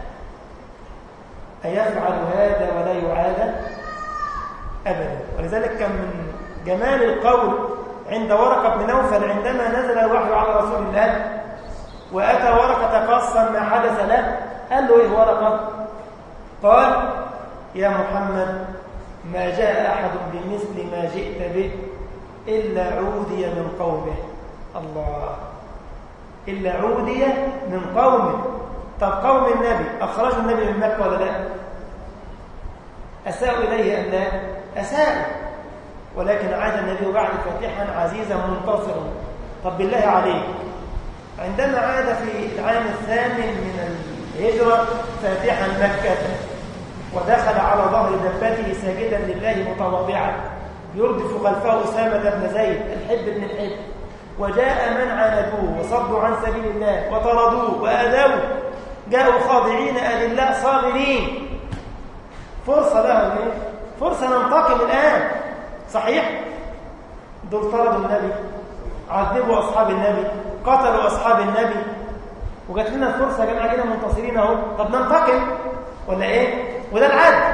أيفعل هذا ولا يعاد؟ أبدا. ولذلك كان من جمال القول عند ورقة بن نوفل عندما نزل الوحي على رسول الله وأتى ورقة قصا ما حدث له، قال له إيه ورقة؟ قال: يا محمد ما جاء أحد بمثل ما جئت به إلا عودي من قومه. الله، إلا عودي من قومه. طب قوم النبي أخرجوا النبي من مكة ولا لا؟ أساءوا إليه أم لا؟ أساءوا، ولكن عاد النبي بعد فاتحا عزيزا منتصرا. طب بالله عليك، عندما عاد في العام الثامن من الهجرة فاتحا مكة ودخل على ظهر دبته ساجدا لله متواضعا يردف خلفه أسامة بن زيد الحب بن الحب، وجاء من عاندوه وصدوا عن سبيل الله وطردوه وآذوه، جاءوا خاضعين أذلاء صابرين. فرصة لهم، فرصة ننتقم الآن، صحيح؟ دول طردوا النبي، عذبوا أصحاب النبي، قتلوا أصحاب النبي، وجات لنا الفرصة يا جماعة، جينا منتصرين أهو. طب ننتقم ولا إيه؟ وده العدل.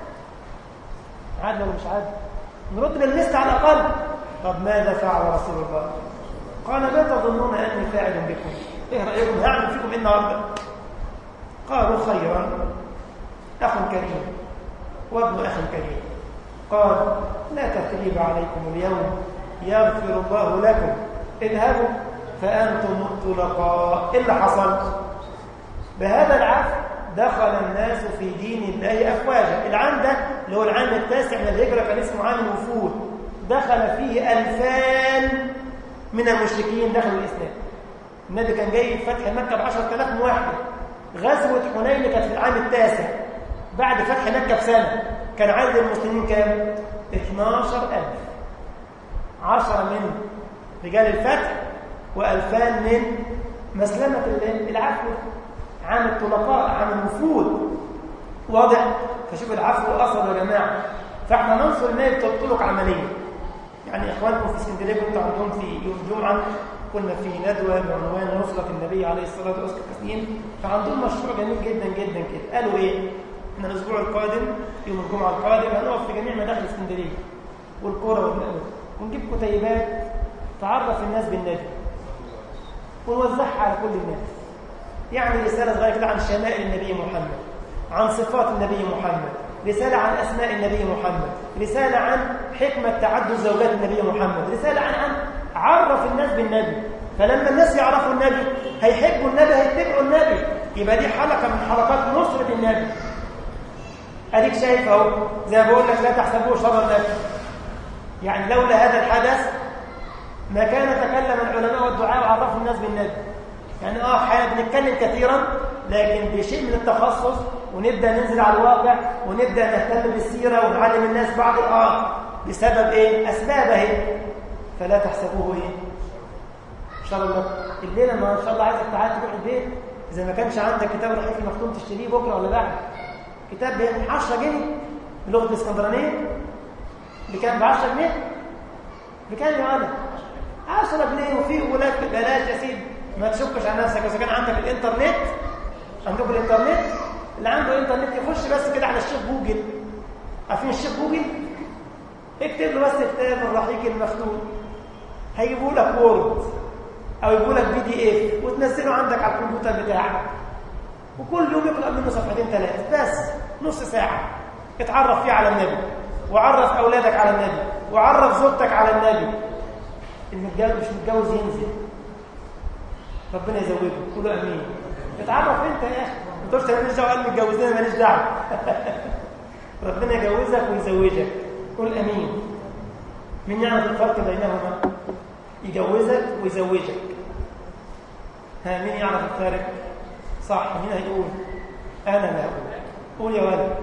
عدل ولا مش عدل؟ نرد بالمثل على الأقل. طب ماذا فعل رسول الله؟ قال: ما تظنون أني فاعل بكم؟ إيه رأيكم هعمل فيكم إيه النهارده؟ قالوا: خيرا، أخ كريم وابن أخ كريم. قال: لا تثريب عليكم اليوم يغفر الله لكم، اذهبوا فأنتم الطلقاء. إيه اللي حصل؟ بهذا العفو دخل الناس في دين الله أفواجا. العام ده اللي هو العام التاسع من الهجرة كان اسمه عام الوفود، دخل فيه 2000 من المشركين دخلوا الإسلام. النبي كان جاي فتح مكة ب10,000 واحد. غزوة حنين كانت في العام التاسع بعد فتح مكة بسنة. كان عدد المسلمين كام؟ 12,000. 10 من رجال الفتح و2000 من مسلمة العفو، عام الطلقاء، عام الوفود. واضح؟ فشوف العفو أصل يا جماعة. فاحنا ننصر النبي بطرق عملية. يعني إخوانكم في اسكندرية كنت عندهم في يوم الجمعة كنا في ندوة بعنوان نصرة النبي عليه الصلاة والسلام، فعندهم مشروع جميل جدا جدا كده. قالوا إيه؟ إن الأسبوع القادم يوم الجمعة القادم هنقف في جميع مداخل اسكندرية والقرى والمدن ونجيب كتيبات تعرف الناس بالنبي ونوزعها على كل الناس. يعني رسالة صغيرة كده عن شمائل النبي محمد، عن صفات النبي محمد، رسالة عن أسماء النبي محمد، رسالة عن حكمة تعدد زوجات النبي محمد، رسالة عن عرف الناس بالنبي. فلما الناس يعرفوا النبي هيحبوا النبي، هيتبعوا النبي. يبقى دي حلقة من حلقات نصرة النبي. أديك شايف أهو، زي ما بقول لك لا تحسبوه شر النبي. يعني لولا هذا الحدث ما كان تكلم العلماء والدعاء وعرفوا الناس بالنبي. يعني احنا بنتكلم كثيرا لكن بشيء من التخصص، ونبدأ ننزل على الواقع ونبدأ نهتم بالسيرة ونعلم الناس بعض بسبب إيه؟ أسباب اهي. فلا تحسبوه إيه؟ إن شاء الله الليلة ما إن شاء الله عايزك تعالى تروح البيت، إذا ما كانش عندك كتاب الرحيق المختوم تشتريه بكرة ولا بعد. كتاب ب 10 جنيه بلغة الإسكندرانية. بكام؟ ب 10 جنيه؟ بكام يا ولد؟ 10 جنيه وفيه ولاد ببلاش يا سيدي. ما تشكش على نفسك. إذا كان عندك الإنترنت، عندكم الإنترنت، اللي عنده إنترنت يخش بس كده على الشيخ جوجل. عارفين الشيخ جوجل؟ اكتب له بس كتاب الرحيق المختوم، هيجيبوا لك وورد أو يجيبوا لك PDF وتنزله عندك على الكمبيوتر بتاعك، وكل يوم يقرأ منه صفحتين 3 بس، نص ساعة اتعرف فيه على النبي، وعرف أولادك على النبي، وعرف زوجتك على النبي. المتجوز مش متجوز ينزل، ربنا يزوجه، قولوا امين. اتعرف انت يا اخي، ما تقولش انا ماليش دعوه، قال متجوزين ماليش دعوه. ربنا يجوزك ويزوجك، قول امين. مين يعرف الفرق بينهما؟ يجوزك ويزوجك. ها مين يعرف الفرق؟ صح، مين هيقول؟ انا لا اقول. قول يا ولد.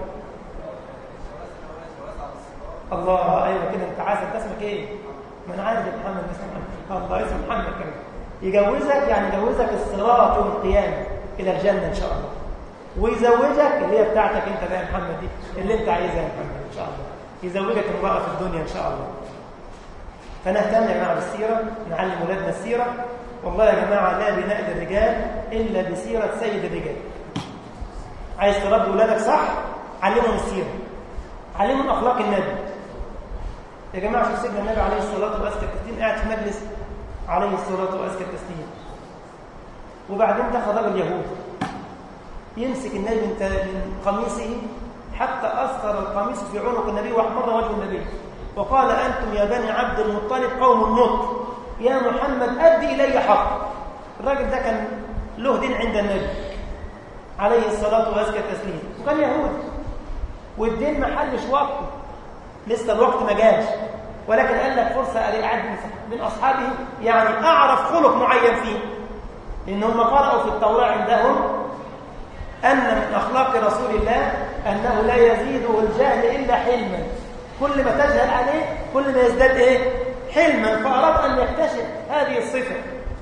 الله، ايوه كده. انت عايز اسمك ايه؟ ما انا عارف يا محمد اسمه الله، اسمه محمد كمان. يجوزك يعني يجوزك الصراط يوم القيامه الى الجنه ان شاء الله، ويزوجك اللي هي بتاعتك انت بقى يا محمد، دي اللي انت عايزها يا محمد ان شاء الله. يزوجك امراه في الدنيا ان شاء الله. فنهتم يا جماعه بالسيره، نعلم اولادنا السيره. والله يا جماعه لا بناء للرجال الا بسيره سيد الرجال. عايز تربي اولادك صح، علمهم السيره، علمهم اخلاق النبي. يا جماعه شوف سيدنا النبي عليه الصلاه والسلام قاعد في مجلس عليه الصلاه والسلام، وبعدين دخل رجل يهودي يمسك النبي من قميصه حتى اثر القميص في عنق النبي واحمر وجه النبي، وقال: انتم يا بني عبد المطلب قوم نط، يا محمد ادي الي حق. الراجل ده كان له دين عند النبي عليه الصلاه والسلام، وكان يهودي، والدين ما حلش وقته، لسه الوقت ما جاش، ولكن قال لك فرصه قاعد من اصحابه يعني اعرف خلق معين فيه، لان هم قرأوا في التوراه عندهم ان من اخلاق رسول الله انه لا يزيده الجهل الا حلما، كل ما تجهل عليه كل ما يزداد ايه؟ حلما. فاراد ان يكتشف هذه الصفه.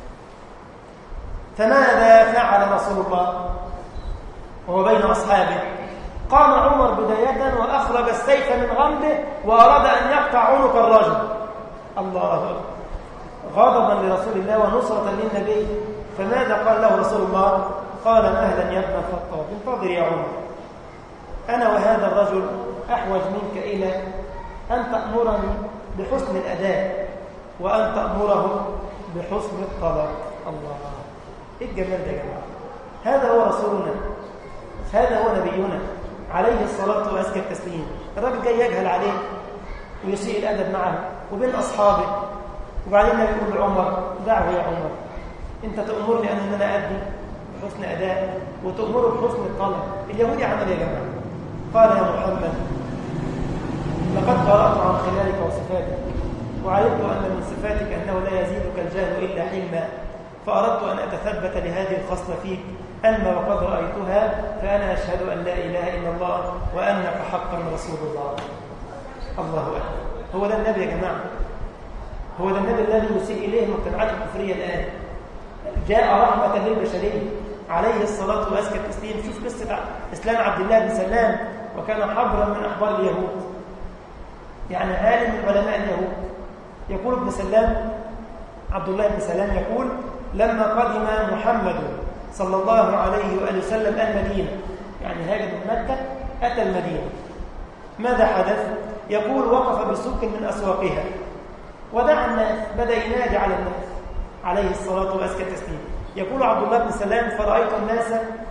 فماذا فعل رسول الله وهو بين اصحابه؟ قام عمر بداية وأخرج السيف من غمده وأراد أن يقطع عنق الرجل. الله أكبر، غضبا لرسول الله ونصرة للنبي. فماذا قال له رسول الله؟ قال: أهلا يا ابن الخطاب، انتظر يا عمر، أنا وهذا الرجل أحوج منك إلى أن تأمرني بحسن الأداء وأن تأمره بحسن الطلب. الله، إيه الجمال ده يا جماعة؟ هذا هو رسولنا، هذا هو نبينا عليه الصلاة وأزكى التسليم. الراجل جاي يجهل عليه ويسيء الأدب معه وبين أصحابه، وبعدين يقول لعمر: دعه يا عمر، أنت تأمرني أن أنا أدي بحسن أداء وتأمره بحسن الطلب. اليهودي عمل يا جماعة، قال: يا محمد، لقد قرأت عن خلالك وصفاتك، وعلمت أن من صفاتك أنه لا يزيدك الجهل إلا حلما، فأردت أن أتثبت لهذه الخصلة فيك، أما وقد رأيتها فأنا أشهد أن لا إله إلا الله وأنك حقا رسول الله. الله أكبر. هو ده النبي يا جماعة، هو ده النبي الذي يسيء إليه المجتمعات الكفرية الآن. جاء رحمة للبشرية عليه الصلاة والسلام. شوف قصة إسلام عبد الله بن سلام، وكان حبرا من أحبار اليهود، يعني عالم من علماء اليهود. يقول ابن سلام، عبد الله بن سلام يقول: لما قدم محمد صلى الله عليه وآله وسلم المدينة، يعني هاجر من مكة أتى المدينة، ماذا حدث؟ يقول: وقف بسوق من أسواقها ودعا الناس، بدأ ينادي على الناس عليه الصلاة والسلام. يقول عبد الله بن سلام: فرأيت الناس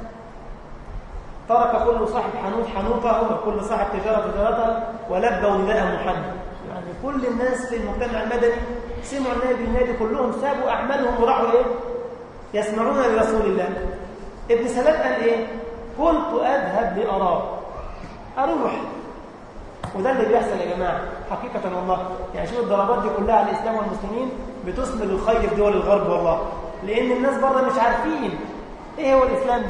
ترك كل صاحب حانوت حانوته وكل صاحب تجارة تجارته ولبوا نداء محمد. يعني كل الناس في المجتمع المدني سمعوا النبي ينادي، كلهم سابوا أعمالهم وراحوا إيه؟ يسمعون لرسول الله. ابن سلام قال إيه؟ كنت أذهب لأراه، أروح. وده اللي بيحصل يا جماعة حقيقة والله. يعني شوف الضربات دي كلها على الإسلام والمسلمين بتثمر الخير في دول الغرب والله، لأن الناس بره مش عارفين إيه هو الإسلام ده،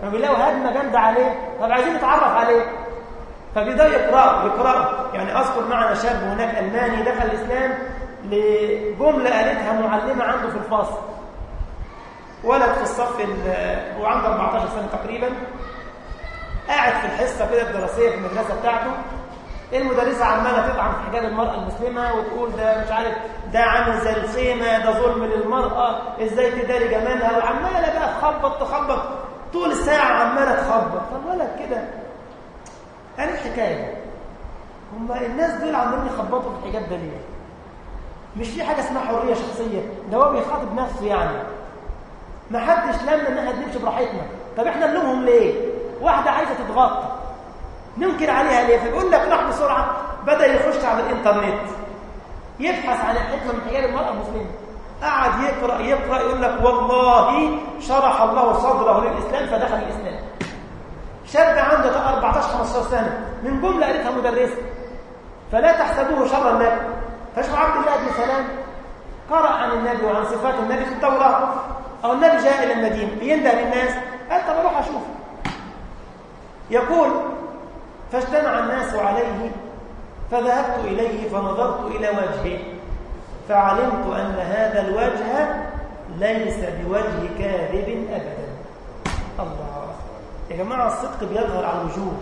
فبيلاقوا هجمة جامدة عليه، طب عايزين نتعرف عليه، فبيبدأوا يقرأوا. يعني أذكر معنا شاب هناك ألماني دخل الإسلام لجملة قالتها معلمة عنده في الفصل. ولد في الصف وعنده 14 سنة تقريبا، قاعد في الحصة كده الدراسية في المدرسة بتاعته، المدرسة عمالة تطعن في حجاب المرأة المسلمة وتقول ده مش عارف ده عامل زي الخيمة، ده ظلم للمرأة، ازاي تداري جمالها، وعمالة بقى تخبط طول الساعة عمالة تخبط. فالولد كده قال الحكاية، هم الناس دول عمالين يخبطوا في الحجاب ده ليه؟ مش في حاجة اسمها حرية شخصية، ده هو بيخاطب نفسه يعني. ما حدش لمنا ان احنا نمشي براحتنا، طب احنا نلومهم ليه؟ واحدة عايزة تتغطى ننكر عليها ليه؟ فبيقول لك راح بسرعة بدأ يخش على الانترنت يبحث عن الحكمة من حجاب المرأة المسلمة، قعد يقرأ يقول لك والله شرح الله صدره للإسلام فدخل الإسلام. شاب عنده 14-15 سنة من جملة قالتها مدرسة، فلا تحسبوه شرا لكم. فشو عبد الله بن سلام قرأ عن النبي وعن صفات النبي في التوراة، أو النبي جاء إلى المدينة بيندى للناس، قال طب أروح أشوف. يقول فاجتمع الناس عليه فذهبت إليه فنظرت إلى وجهه فعلمت أن هذا الوجه ليس بوجه كاذب أبدا. الله يا جماعة، الصدق بيظهر على الوجوه.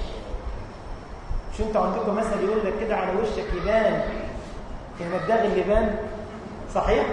مش انتوا عندكم مثل يقول لك كده على وشك يبان كمداغ اللبان، صحيح؟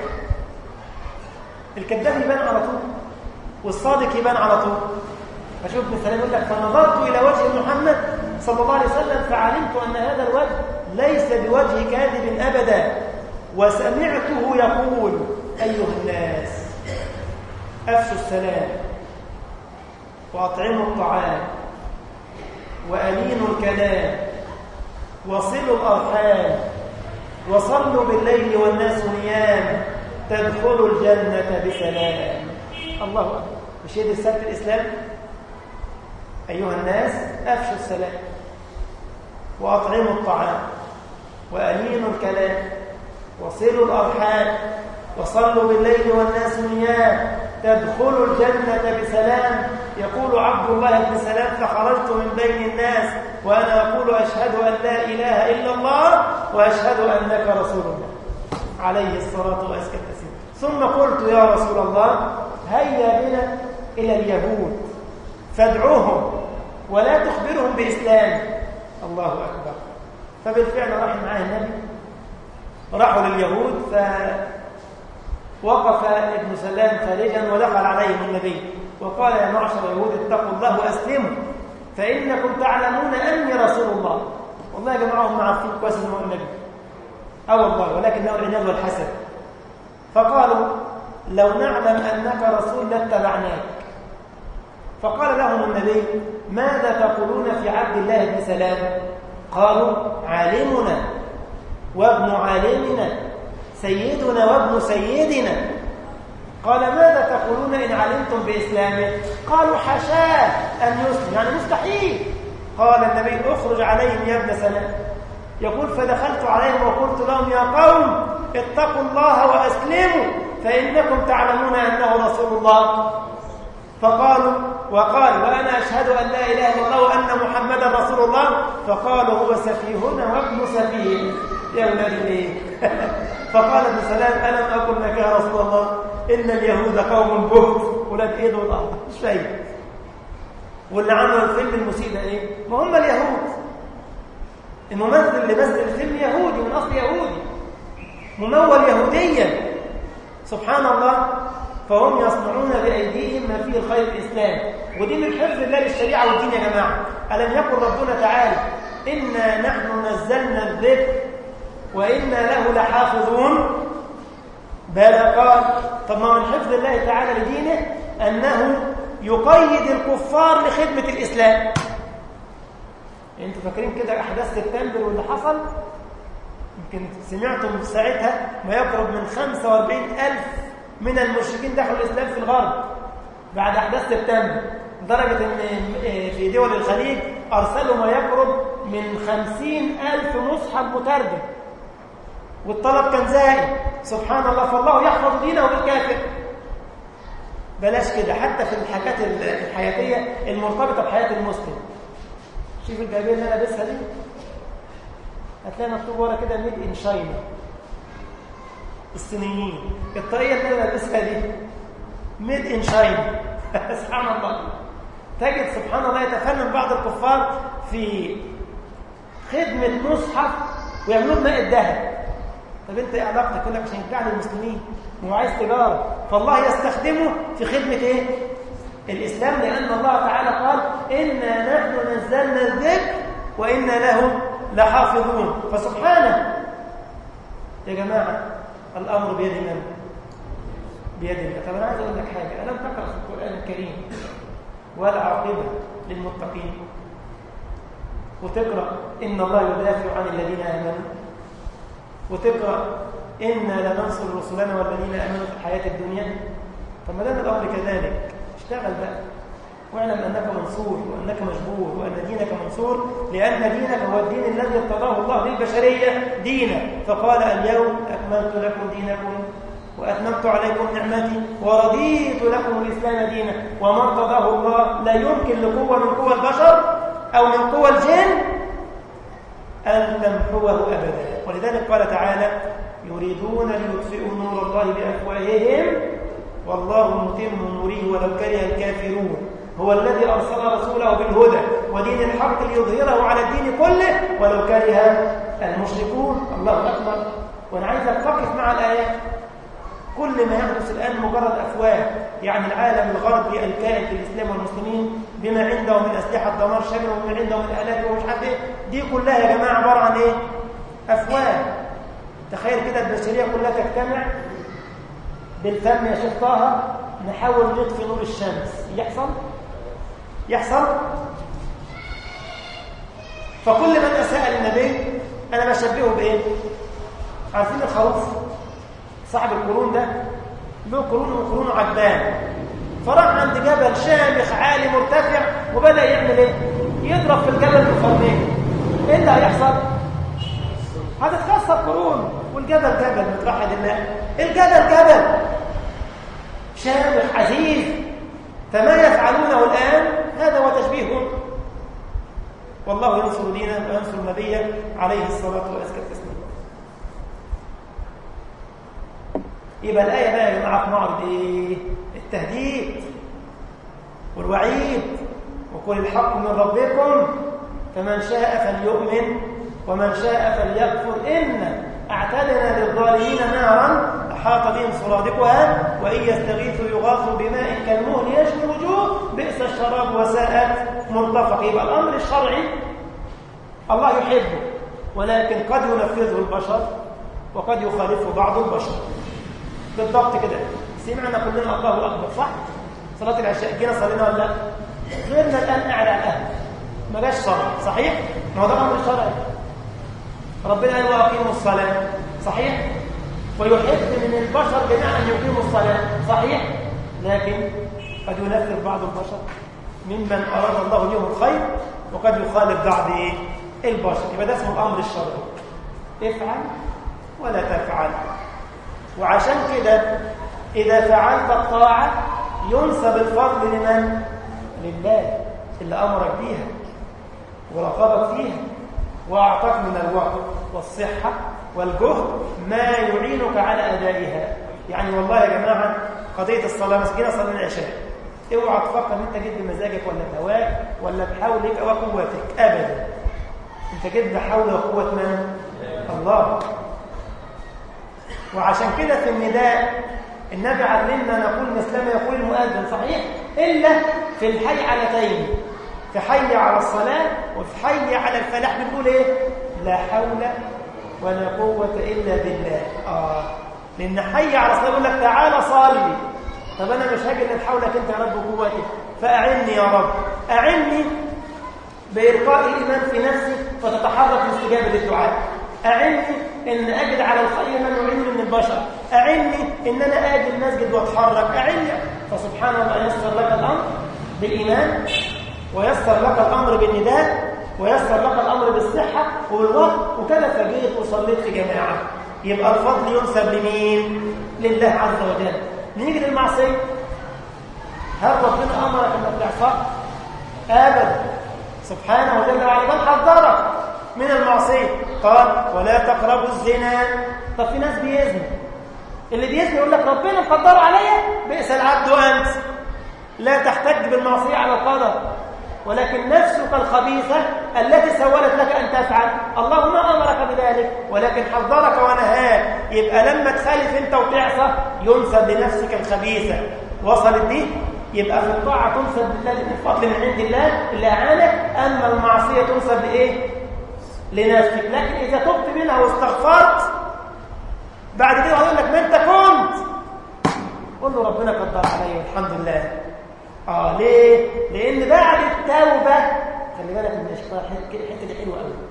الكذاب يبان على طول والصادق يبان على طول. فشوف ابن سلام يقول لك فنظرت إلى وجه محمد صلى الله عليه وسلم فعلمت أن هذا الوجه ليس بوجه كاذب أبدا، وسمعته يقول أيها الناس أفشوا السلام وأطعموا الطعام وألينوا الكلام وصلوا الأرحام وصلوا بالليل والناس نيام تدخلوا الجنة بسلام. الله أكبر. مش هي دي رسالة الإسلام؟ أيها الناس أفشوا السلام وأطعموا الطعام وألينوا الكلام وصلوا الأرحام وصلوا بالليل والناس نيام تدخلوا الجنة بسلام. يقول عبد الله بن سلام فخرجت من بين الناس وأنا أقول أشهد أن لا إله إلا الله وأشهد أنك رسول الله عليه الصلاة وأزكى التسليم. ثم قلت يا رسول الله هيا بنا إلى اليهود فادعوهم ولا تخبرهم بإسلام. الله أكبر. فبالفعل راح معاه النبي، راحوا لليهود فوقف ابن سلام خارجا ودخل عليهم النبي وقال يا معشر اليهود اتقوا الله وأسلموا فإنكم تعلمون أني رسول الله. والله يا جماعة هم عارفين كويس أنه هو النبي، والله، ولكنه العناد والحسد. فقالوا لو نعلم أنك رسول لاتبعناك. فقال لهم النبي ماذا تقولون في عبد الله بن سلام؟ قالوا عالمنا وابن عالمنا سيدنا وابن سيدنا. قال ماذا تقولون إن علمتم بإسلامه؟ قالوا حشاه أن يسلم، يعني مستحيل. قال النبي اخرج عليهم يا ابن سلام. يقول فدخلت عليهم وقلت لهم يا قوم اتقوا الله وأسلموا فإنكم تعلمون أنه رسول الله. فقالوا وأنا أشهد أن لا إله إلا الله وأن محمدا رسول الله. فقالوا هو سفيهنا وابن سفيه يا أولاد ليه. فقال ابن سلام ألم أقل لك يا رسول الله إن اليهود قوم بهت ولاد إيد والأرض مش فاهم. واللي عملوا الفيلم المسيء ده إيه؟ ما هم اليهود. الممثل اللي مثل الفيلم يهودي من أصل يهودي ممول يهوديا سبحان الله. فهم يصنعون بأيديهم ما فيه الخير الإسلام، ودي من حفظ الله للشريعة والدين يا جماعة. ألم يقل ربنا تعالى إنا نحن نزلنا الذكر وإنا له لحافظون؟ بلى. قال طب ما من حفظ الله تعالى لدينه أنه يقيد الكفار لخدمة الإسلام. انتوا فاكرين كده أحداث سبتمبر واللي حصل؟ يمكن سمعتم ساعتها ما يقرب من 45,000 من المشركين دخلوا الإسلام في الغرب بعد أحداث سبتمبر، لدرجة أن في دول الخليج أرسلوا ما يقرب من 50,000 مصحف مترجم، والطلب كان زائد سبحان الله. فالله يحفظ دينه بالكافر. بلاش كده، حتى في الحاجات الحياتية المرتبطة بحياة المسلم. شوف الجلابية اللي أنا لابسها دي، هتلاقي مكتوب ورا كده ميد إن شاينا، الصينيين. الطاقية اللي أنا لابسها دي ميد إن شاينا. سبحان الله، تجد سبحان الله يتفنن بعض الكفار في خدمة مصحف ويعملوه بماء الذهب. طب انت ايه علاقتك؟ يقول لك عشان يرجع للمسلمين، هو عايز تجاره، فالله يستخدمه في خدمه ايه؟ الاسلام، لان الله تعالى قال انا نحن نزلنا الذكر وانا له لحافظون. فسبحانه يا جماعه الامر بيد من؟ بيد الله. طب انا عايز اقول لك حاجه، الم تقرا في القران الكريم والعاقبه للمتقين، وتقرا ان الله يدافع عن الذين امنوا، وتقرأ إنا لننصر رسلنا والذين آمنوا في الحياة الدنيا. فما دام الأمر كذلك اشتغل بقى، واعلم أنك منصور وأنك مجبور وأن دينك منصور، لأن دينك هو الدين الذي ارتضاه الله للبشرية دينا. فقال اليوم أكملت لكم دينكم وأتممت عليكم نعمتي ورضيت لكم الإسلام دينا. وما ارتضاه الله لا يمكن لقوة من قوى البشر أو من قوى الجن أن تمحوه أبدا. ولذلك قال تعالى يريدون ليطفئوا نور الله بأفواههم والله متم نوره ولو كره الكافرون. هو الذي أرسل رسوله بالهدى ودين الحق ليظهره على الدين كله ولو كره المشركون. الله أكبر. وأنا عايزك تقف مع الآيات. كل ما يحدث الآن مجرد أفواه، يعني العالم الغربي الكائن في الإسلام والمسلمين بما عنده من أسلحة دمار شامل وما عنده من آلات ومش عارف إيه، دي كلها يا جماعة عبارة عن إيه؟ أفواه. تخيل كده البشرية كلها تجتمع بالفم يا شيخ طه نحاول نطفي نور الشمس، يحصل؟ فكل من أساء للنبي أنا بشبهه بإيه؟ عارفين الخروف صاحب القرون ده له قرون وقرون عجبان، فراح عند جبل شامخ عالي مرتفع وبدأ يعمل ايه؟ يضرب في الجبل بقرنين. ايه اللي هيحصل؟ هتتكسر قرون، والجبل جبل متوحد الله، الجبل جبل شامخ عزيز. فما يفعلونه الآن هذا هو تشبيههم. والله ينصر دينه وينصر نبيه عليه الصلاة والسلام. يبقى الآية بقى يا جماعة في معرض إيه؟ التهديد والوعيد. وقل الحق من ربكم فمن شاء فليؤمن ومن شاء فليكفر إن أعتدنا للظالمين نارا أحاط بهم سرادقها وإن يستغيثوا يغاثوا بماء كالمهل يشوي الوجوه بئس الشراب وساءت مرتفق. يبقى الأمر الشرعي الله يحبه، ولكن قد ينفذه البشر وقد يخالفه بعض البشر. بالضبط كده. سمعنا كلنا الله أكبر صح؟ صلاة العشاء جينا صلينا ولا لا؟ غيرنا الآن قاعد على القهوة ما جاش صلاة، صحيح؟ ما هو ده أمر شرعي. ربنا قال وأقيموا الصلاة، صحيح؟ ويحب من البشر جميعا أن يقيموا الصلاة، صحيح؟ لكن قد ينفذ بعض البشر ممن أراد الله لهم الخير وقد يخالف بعض البشر. يبقى ده اسمه الأمر الشرعي، افعل ولا تفعل. وعشان كده إذا فعلت الطاعة ينسب الفضل لمن؟ لله اللي أمرك بيها ورغبك فيها وأعطاك من الوقت والصحة والجهد ما يعينك على أدائها. يعني والله يا جماعة قضية الصلاة مسكينة صلينا العشاء، اوعى تفكر ان انت جيت بمزاجك ولا بهواك ولا بحولك او قوتك، ابدا. انت جيت بحول وقوة من؟ الله. وعشان كده في النداء النبي علمنا نقول مثل ما يقول المؤذن، صحيح؟ إلا في الحي علتين، في حي على الصلاة وفي حي على الفلاح بنقول إيه؟ لا حول ولا قوة إلا بالله. لأن حي على الصلاة يقول لك تعالى صلي. طب أنا مش هاجي إن حولك أنت يا رب قوتك، فأعني يا رب، أعني بإلقاء الإيمان في نفسي فتتحرك لاستجابة الدعاء، أعني إن أجد على الخير من يعينني من البشر، أعني إن أنا آجي المسجد وأتحرك، أعني. فسبحان الله يسر لك الأمر بالإيمان، ويسر لك الأمر بالنداء، ويسر لك الأمر بالصحة والوقت، وكذا فجيت وصليت في جماعة. يبقى الفضل ينسب لمين؟ لله عز وجل. نيجي للمعصية، هل ربنا أمرك أنك تعصاه؟ أبدا، سبحانه وجل وعلا، بل حذرك من المعصية، قال ولا تقربوا الزنا. طب في ناس بيزني، اللي بيزني يقول لك ربنا مقدر عليا، بئس العبد أنت. لا تحتج بالمعصية على القدر، ولكن نفسك الخبيثة التي سولت لك أن تفعل، الله ما أمرك بذلك ولكن حذرك ونهاك. يبقى لما تخالف أنت وتعصى ينسب لنفسك الخبيثة. وصلت دي؟ يبقى في الطاعة تنسب لله الفضل من عند الله اللي أعانك، أما المعصية تنسب لإيه؟ لنفسك. لكن إذا تبت منها واستغفرت بعد كده هقول لك ما أنت كنت، قل له ربنا قدر علي والحمد لله. ليه؟ لأن بعد التوبة خلي بالك من الحتة دي حلوة قوي.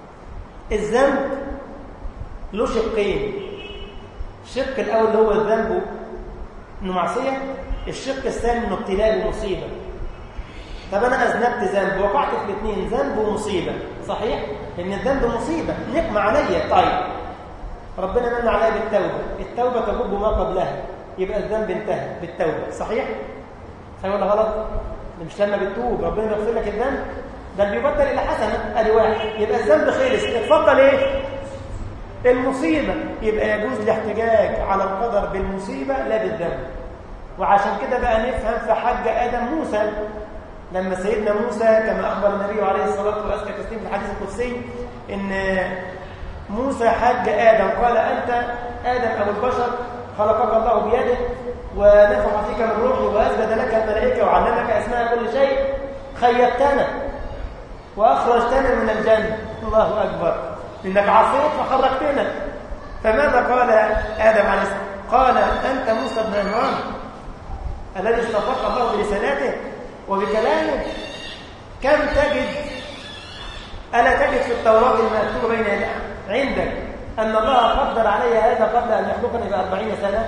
الذنب له شقين، الشق الأول اللي هو الذنب إنه معصية، الشق الثاني إنه ابتلاء ومصيبة. طب أنا أذنبت ذنب، وقعت في الاثنين، ذنب ومصيبة، صحيح؟ لأن الذنب مصيبة، نقمة عليا. طيب ربنا من عليا بالتوبة، التوبة تجب ما قبلها، يبقى الذنب انتهى بالتوبة، صحيح؟ صحيح ولا غلط؟ مش لما بتتوب ربنا يغفر لك الذنب، ده بيبدل إلى حسنة، أدي واحد، يبقى الذنب خلص. اتفضل إيه؟ المصيبة، يبقى يجوز الاحتجاج على القدر بالمصيبة لا بالذنب. وعشان كده بقى نفهم في حج آدم موسى، لما سيدنا موسى كما أخبر النبي عليه الصلاة والسلام في الحديث القدسي إن موسى حج آدم، قال أنت آدم أبو البشر خلقك الله بيده ونفخ فيك من روحي وأسجد لك الملائكة وعلمك أسماء كل شيء، خيبتنا وأخرجتنا من الجنة، الله أكبر، إنك عصيت فخرجتنا. فماذا قال آدم عليه السلام؟ قال أنت موسى بن عمران الذي اصطفاك الله برسالاته وبكلامه. كم تجد، ألا تجد في التوراة المكتوبة بين يديك عندك أن الله قدر علي هذا قبل أن يخلقني ب40 سنة؟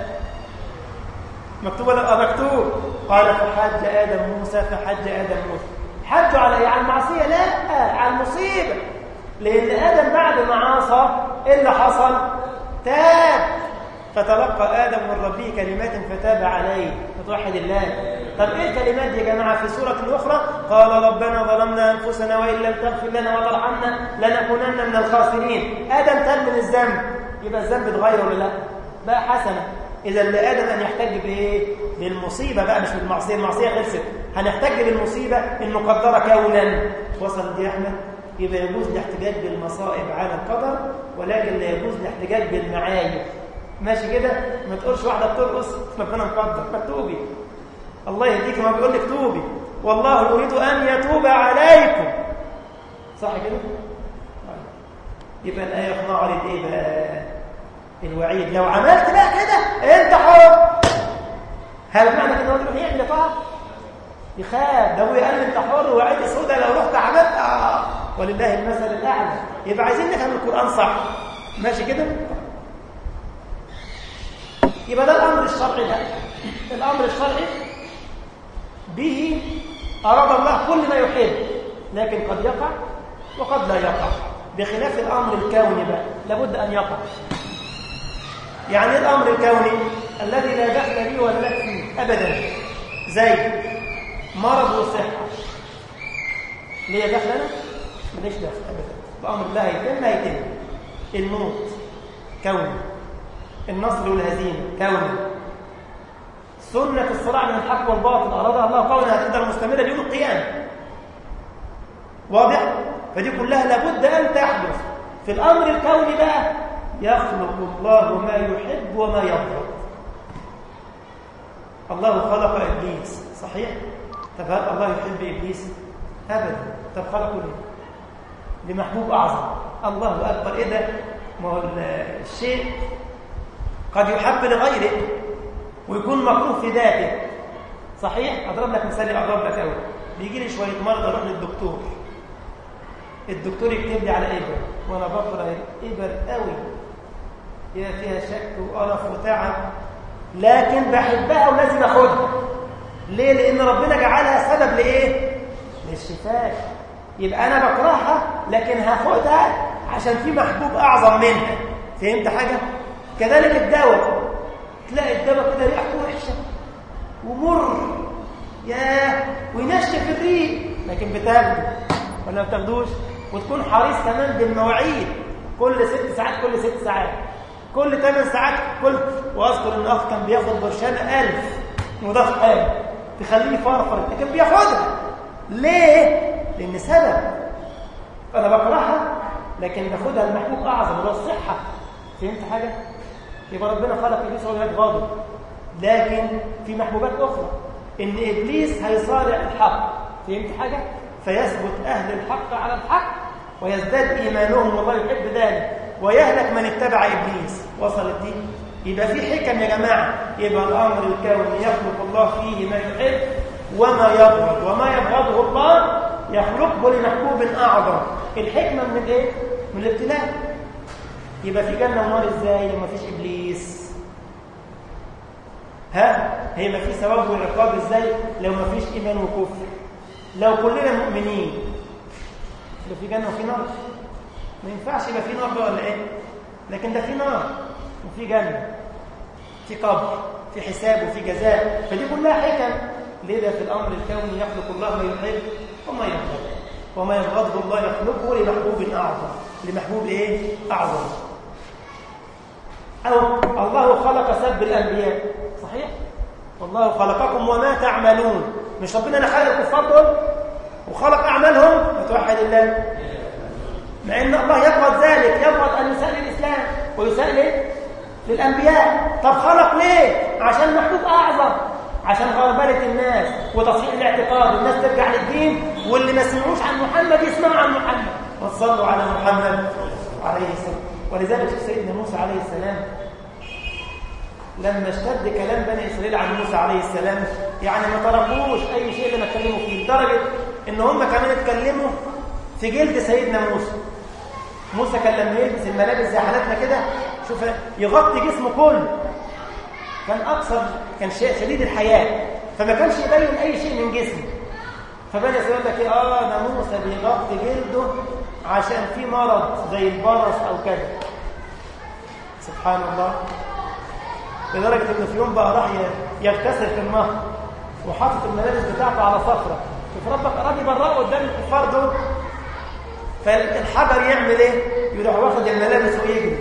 مكتوب ولا مكتوب؟ قال فحج آدم موسى، فحج آدم موسى. حج على على المعصية؟ لا، على المصيبة. لأن آدم بعد ما عصى إيه اللي حصل؟ تاب، فتلقى آدم من ربه كلمات فتاب عليه. فتوحد الله. طب إيه الكلمات دي يا جماعة؟ في سورة أخرى قال ربنا ظلمنا أنفسنا وإن لم تغفر لنا وترحمنا لنكونن من الخاسرين. آدم تاب من الذنب، يبقى الذنب اتغير ولا لا؟ بقى حسنة. إذا لآدم أن يحتج بإيه؟ بالمصيبة بقى، مش بالمعصية، المعصية خلصت، هنحتج بالمصيبة المقدرة كونا. وصل دي يا أحمد؟ يبقى يجوز الاحتجاج بالمصائب على القدر، ولكن لا يجوز الاحتجاج بالمعايب. ماشي كده؟ ما تقولش واحدة بترقص ربنا مقدر، ما تتوبي، الله يهديك، ما بيقول لك توبي، والله يريد أن يتوب عليكم، صح كده؟ يبقى الآية في معرض إيه بقى؟ الوعيد. لو عملت بقى كده أنت حر. هل معنى كده هو يعمل طاعة؟ يخاف، ده أبويا قال لي أنت حر وعيد سودة لو رحت عملت ولله المثل الأعلى. يبقى عايزين نفهم القرآن صح، ماشي كده؟ يبقى ده الأمر الشرعي. ده الأمر الشرعي به أراد الله كل ما يحب، لكن قد يقع وقد لا يقع، بخلاف الأمر الكوني بقى لابد أن يقع. يعني الأمر الكوني الذي لا دخل لي ولا لك فيه أبدا، زي مرض وصحة، ليه دخل أنا؟ ماليش دخل أبدا، بأمر الله هيتم. الموت كوني، النصر والهزيمة كوني، سنة الصراع من الحق والباطل أرادها الله قولا هتقدر مستمرة ليوم القيامة، واضح؟ فدي كلها لابد أن تحدث. في الأمر الكوني بقى يخلق الله ما يحب وما يبغض. الله خلق إبليس، صحيح؟ طب هل الله يحب إبليس؟ أبدا. طب خلقه ليه؟ لمحبوب أعظم. الله أكبر. إيه ده؟ ما هو الشيء قد يحب لغيره ويكون مكروه في ذاته، صحيح؟ أضرب لك مثال، أضرب لك أول. بيجي لي شوية مرضى أروح للدكتور، الدكتور يكتب لي على إبر وأنا بقرأ إبر قوي، هي فيها شك وقرف وتعب، لكن بحبها ولازم أخدها. ليه؟ لأن ربنا جعلها سبب لإيه؟ للشفاء. يبقى أنا بكرهها لكن هاخدها عشان في محبوب أعظم منها. فهمت حاجة؟ كذلك الدواء، تلاقي الدواء كده ريحته وحشة ومر، ياه وينشف الريق، لكن بتاخده ولا ما بتاخدوش؟ وتكون حريص كمان بالمواعيد، كل 6 ساعات كل 6 ساعات كل 8 ساعات واذكر ان اخ كان بياخد برشامه 1000 مضاف حاجه تخليه فرفر، لكن بياخدها ليه؟ لان سبب انا بكرهها لكن باخدها المحبوب اعظم وهو الصحه. فهمت حاجه؟ يبقى ربنا خلق ابليس وهو غاضب، لكن في محبوبات اخرى ان ابليس هيصارع الحق. فهمت حاجه؟ فيثبت اهل الحق على الحق ويزداد ايمانهم والله يحب ذلك، ويهلك من اتبع ابليس. وصلت دي؟ يبقى في حكم يا جماعه. يبقى الامر الكوني يخلق الله فيه ما يحب وما يبغض، وما يبغضه الله يخلقه لمحبوب اعظم. الحكمه من ايه؟ من الابتلاء. يبقى في جنه ونار ازاي لما فيش ابليس؟ هي ما في ثواب وعقاب ازاي لو ما فيش ايمان وكفر؟ لو كلنا مؤمنين يبقى في جنه وفي نار. ما ينفعش يبقى في نار بقى ولا ايه؟ لكن ده في نار وفي جنه، في قبر، في حساب وفي جزاء. فدي كلها حكم. ليه؟ ده في الامر الكوني يخلق الله ما يحب وما يبغض، وما يبغضه الله يخلقه لمحبوب اعظم. لمحبوب ايه؟ اعظم. او الله خلق سب الانبياء، صحيح؟ والله خلقكم وما تعملون. مش ربنا خلق الكفار دول وخلق اعمالهم؟ وتوحد الله. مع ان الله يبغض ذلك، يبغض ان يساء للاسلام ويساء للانبياء. طب خلق ليه؟ عشان محبوب اعظم، عشان غربله الناس وتصحيح الاعتقاد، والناس ترجع للدين، واللي ما سمعوش عن محمد يسمعوا عن محمد. وصلوا على محمد عليه السلام. ولذلك سيدنا موسى عليه السلام لما اشتد كلام بني اسرائيل عن موسى عليه السلام، يعني ما تركوش اي شيء لما اتكلموا فيه، لدرجه ان هم كمان اتكلموا في جلد سيدنا موسى. موسى كان لما يلبس الملابس زي حالتنا كده، شوف، يغطي جسمه كله، كان اكثر، كان شديد الحياه، فما كانش يبين اي شيء من جسمه. فبني اسرائيل لك ايه؟ ده موسى بيغطي جلده عشان في مرض زي البرص او كذا. سبحان الله. لدرجه انه في يوم بقى راح يغتسل في النهر وحاطط الملابس بتاعته على صخره. شوف ربك اراد يبرأه قدام الكفار دول، فالحجر يعمل ايه؟ يروح واخد الملابس ويجري.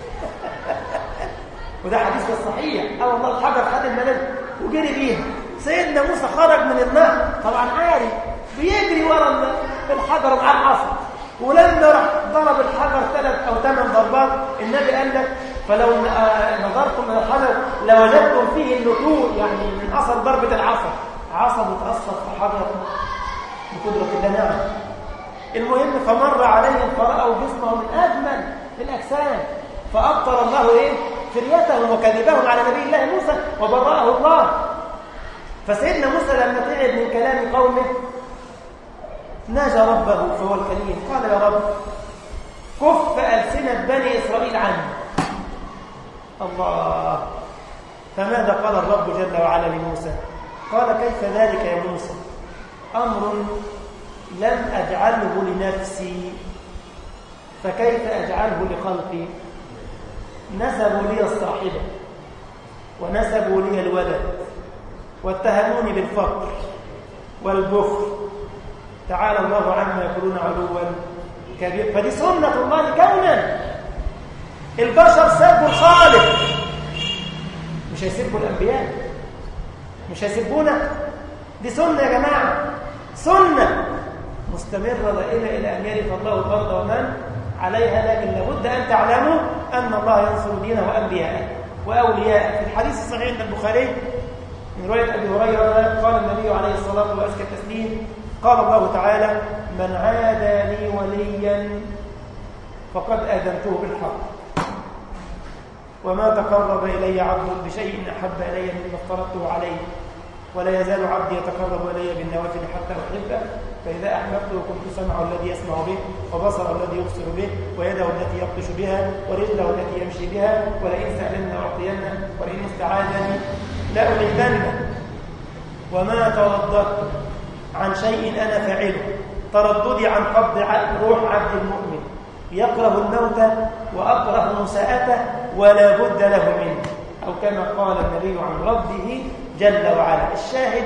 وده حديث الصحيح. والله الحجر خد الملابس وجري بيها. سيدنا موسى خرج من النهر طبعا عاري، بيجري ورا الحجر مع العصا، ولما راح ضرب الحجر 3 أو 8 ضربات، النبي قال لك فلو نظرتم من الحجر لوجدتم فيه النتور، يعني من اثر ضربه العصا، عصا متاثر في حجر بقدره الله. نعم. المهم فمر عليهم فرأوا جسمه من اجمل الاجسام، فابطل الله ايه؟ فريتهم وكذبهم على نبي الله موسى وبرأه الله. فسيدنا موسى لما تعب من كلام قومه ناجى ربه فهو الكريم، قال يا رب كف ألسنة بني إسرائيل عني. الله. فماذا قال الرب جل وعلا لموسى؟ قال كيف ذلك يا موسى؟ أمر لم أجعله لنفسي فكيف أجعله لخلقي؟ نسبوا لي الصاحبة ونسبوا لي الولد واتهموني بالفقر والبخل، تعالى الله عما يقولون علوا كبير. فدي سنة الله كونا. البشر سبوا الخالق، مش هيسبوا الأنبياء، مش هيسبونا. دي سنة يا جماعة، سنة مستمرة دائمة إلى أن يرث الله الأرض ومن عليها. لكن لابد أن تعلموا أن الله ينصر دينه وأنبياءه وأولياءه. في الحديث الصحيح عند البخاري من رواية أبي هريرة قال النبي عليه الصلاة وأزكى التسليم قال الله تعالى من عادى لي وليا فقد آذنته بالحق وما تقرب إلي عبد بشيء أحب إلي مما افترضته عليه ولا يزال عبدي يتقرب إلي بالنوافل حتى أحبه فإذا أحببته كنت سمعه الذي يسمع به وبصره الذي يبصر به ويده التي يبطش بها ورجله التي يمشي بها ولئن سألني أعطينه ولئن استعاذني لأعيذنه. وما ترددت عن شيء أنا فاعله ترددي عن قبض روح عبد المؤمن يكره الموت وأكره مساءته ولا بد له منه، أو كما قال النبي عن ربه جل وعلا. الشاهد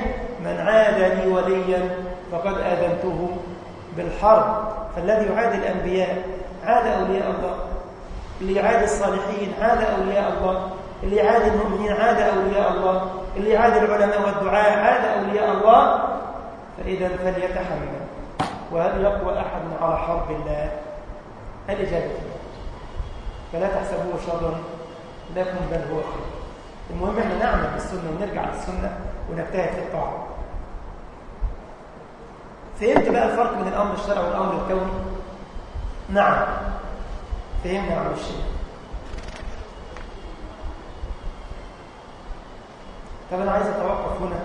من عاد لي وليا فقد آذنته بالحرب. فالذي يعادي الأنبياء عاد أولياء الله، اللي يعادي الصالحين عاد أولياء الله، اللي يعادي المؤمنين عاد أولياء الله، اللي يعادي العلماء والدعاء عاد أولياء الله. فإذا فليتحمل. وهل يقوى أحد على حرب الله؟ الإجابة لا. فلا تحسبوه شرا لكم بل هو خير. المهم احنا نعمل بالسنة ونرجع للسنة ونجتهد في الطاعة. فهمت بقى الفرق بين الأمر الشرعي والأمر الكوني؟ نعم فهمنا عن الشيء. طب أنا عايز أتوقف هنا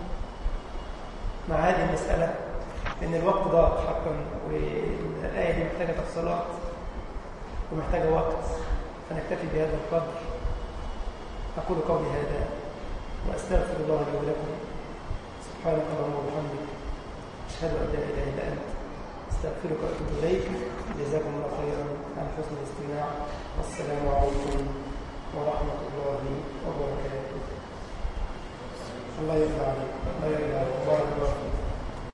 مع هذه المسألة لأن الوقت ضاق حقا، والآية دي محتاجة تفصيلات ومحتاجة وقت، فنكتفي بهذا القدر. أقول قولي هذا وأستغفر الله لي ولكم. سبحانك اللهم وبحمدك، أشهد أن لا إله إلا أنت، أستغفرك وأتوب إليك. جزاكم الله خيرا عن حسن الاستماع، والسلام عليكم ورحمة الله وبركاته. الله يرضى عليكم. الله يرضى عليكم. بارك الله فيكم.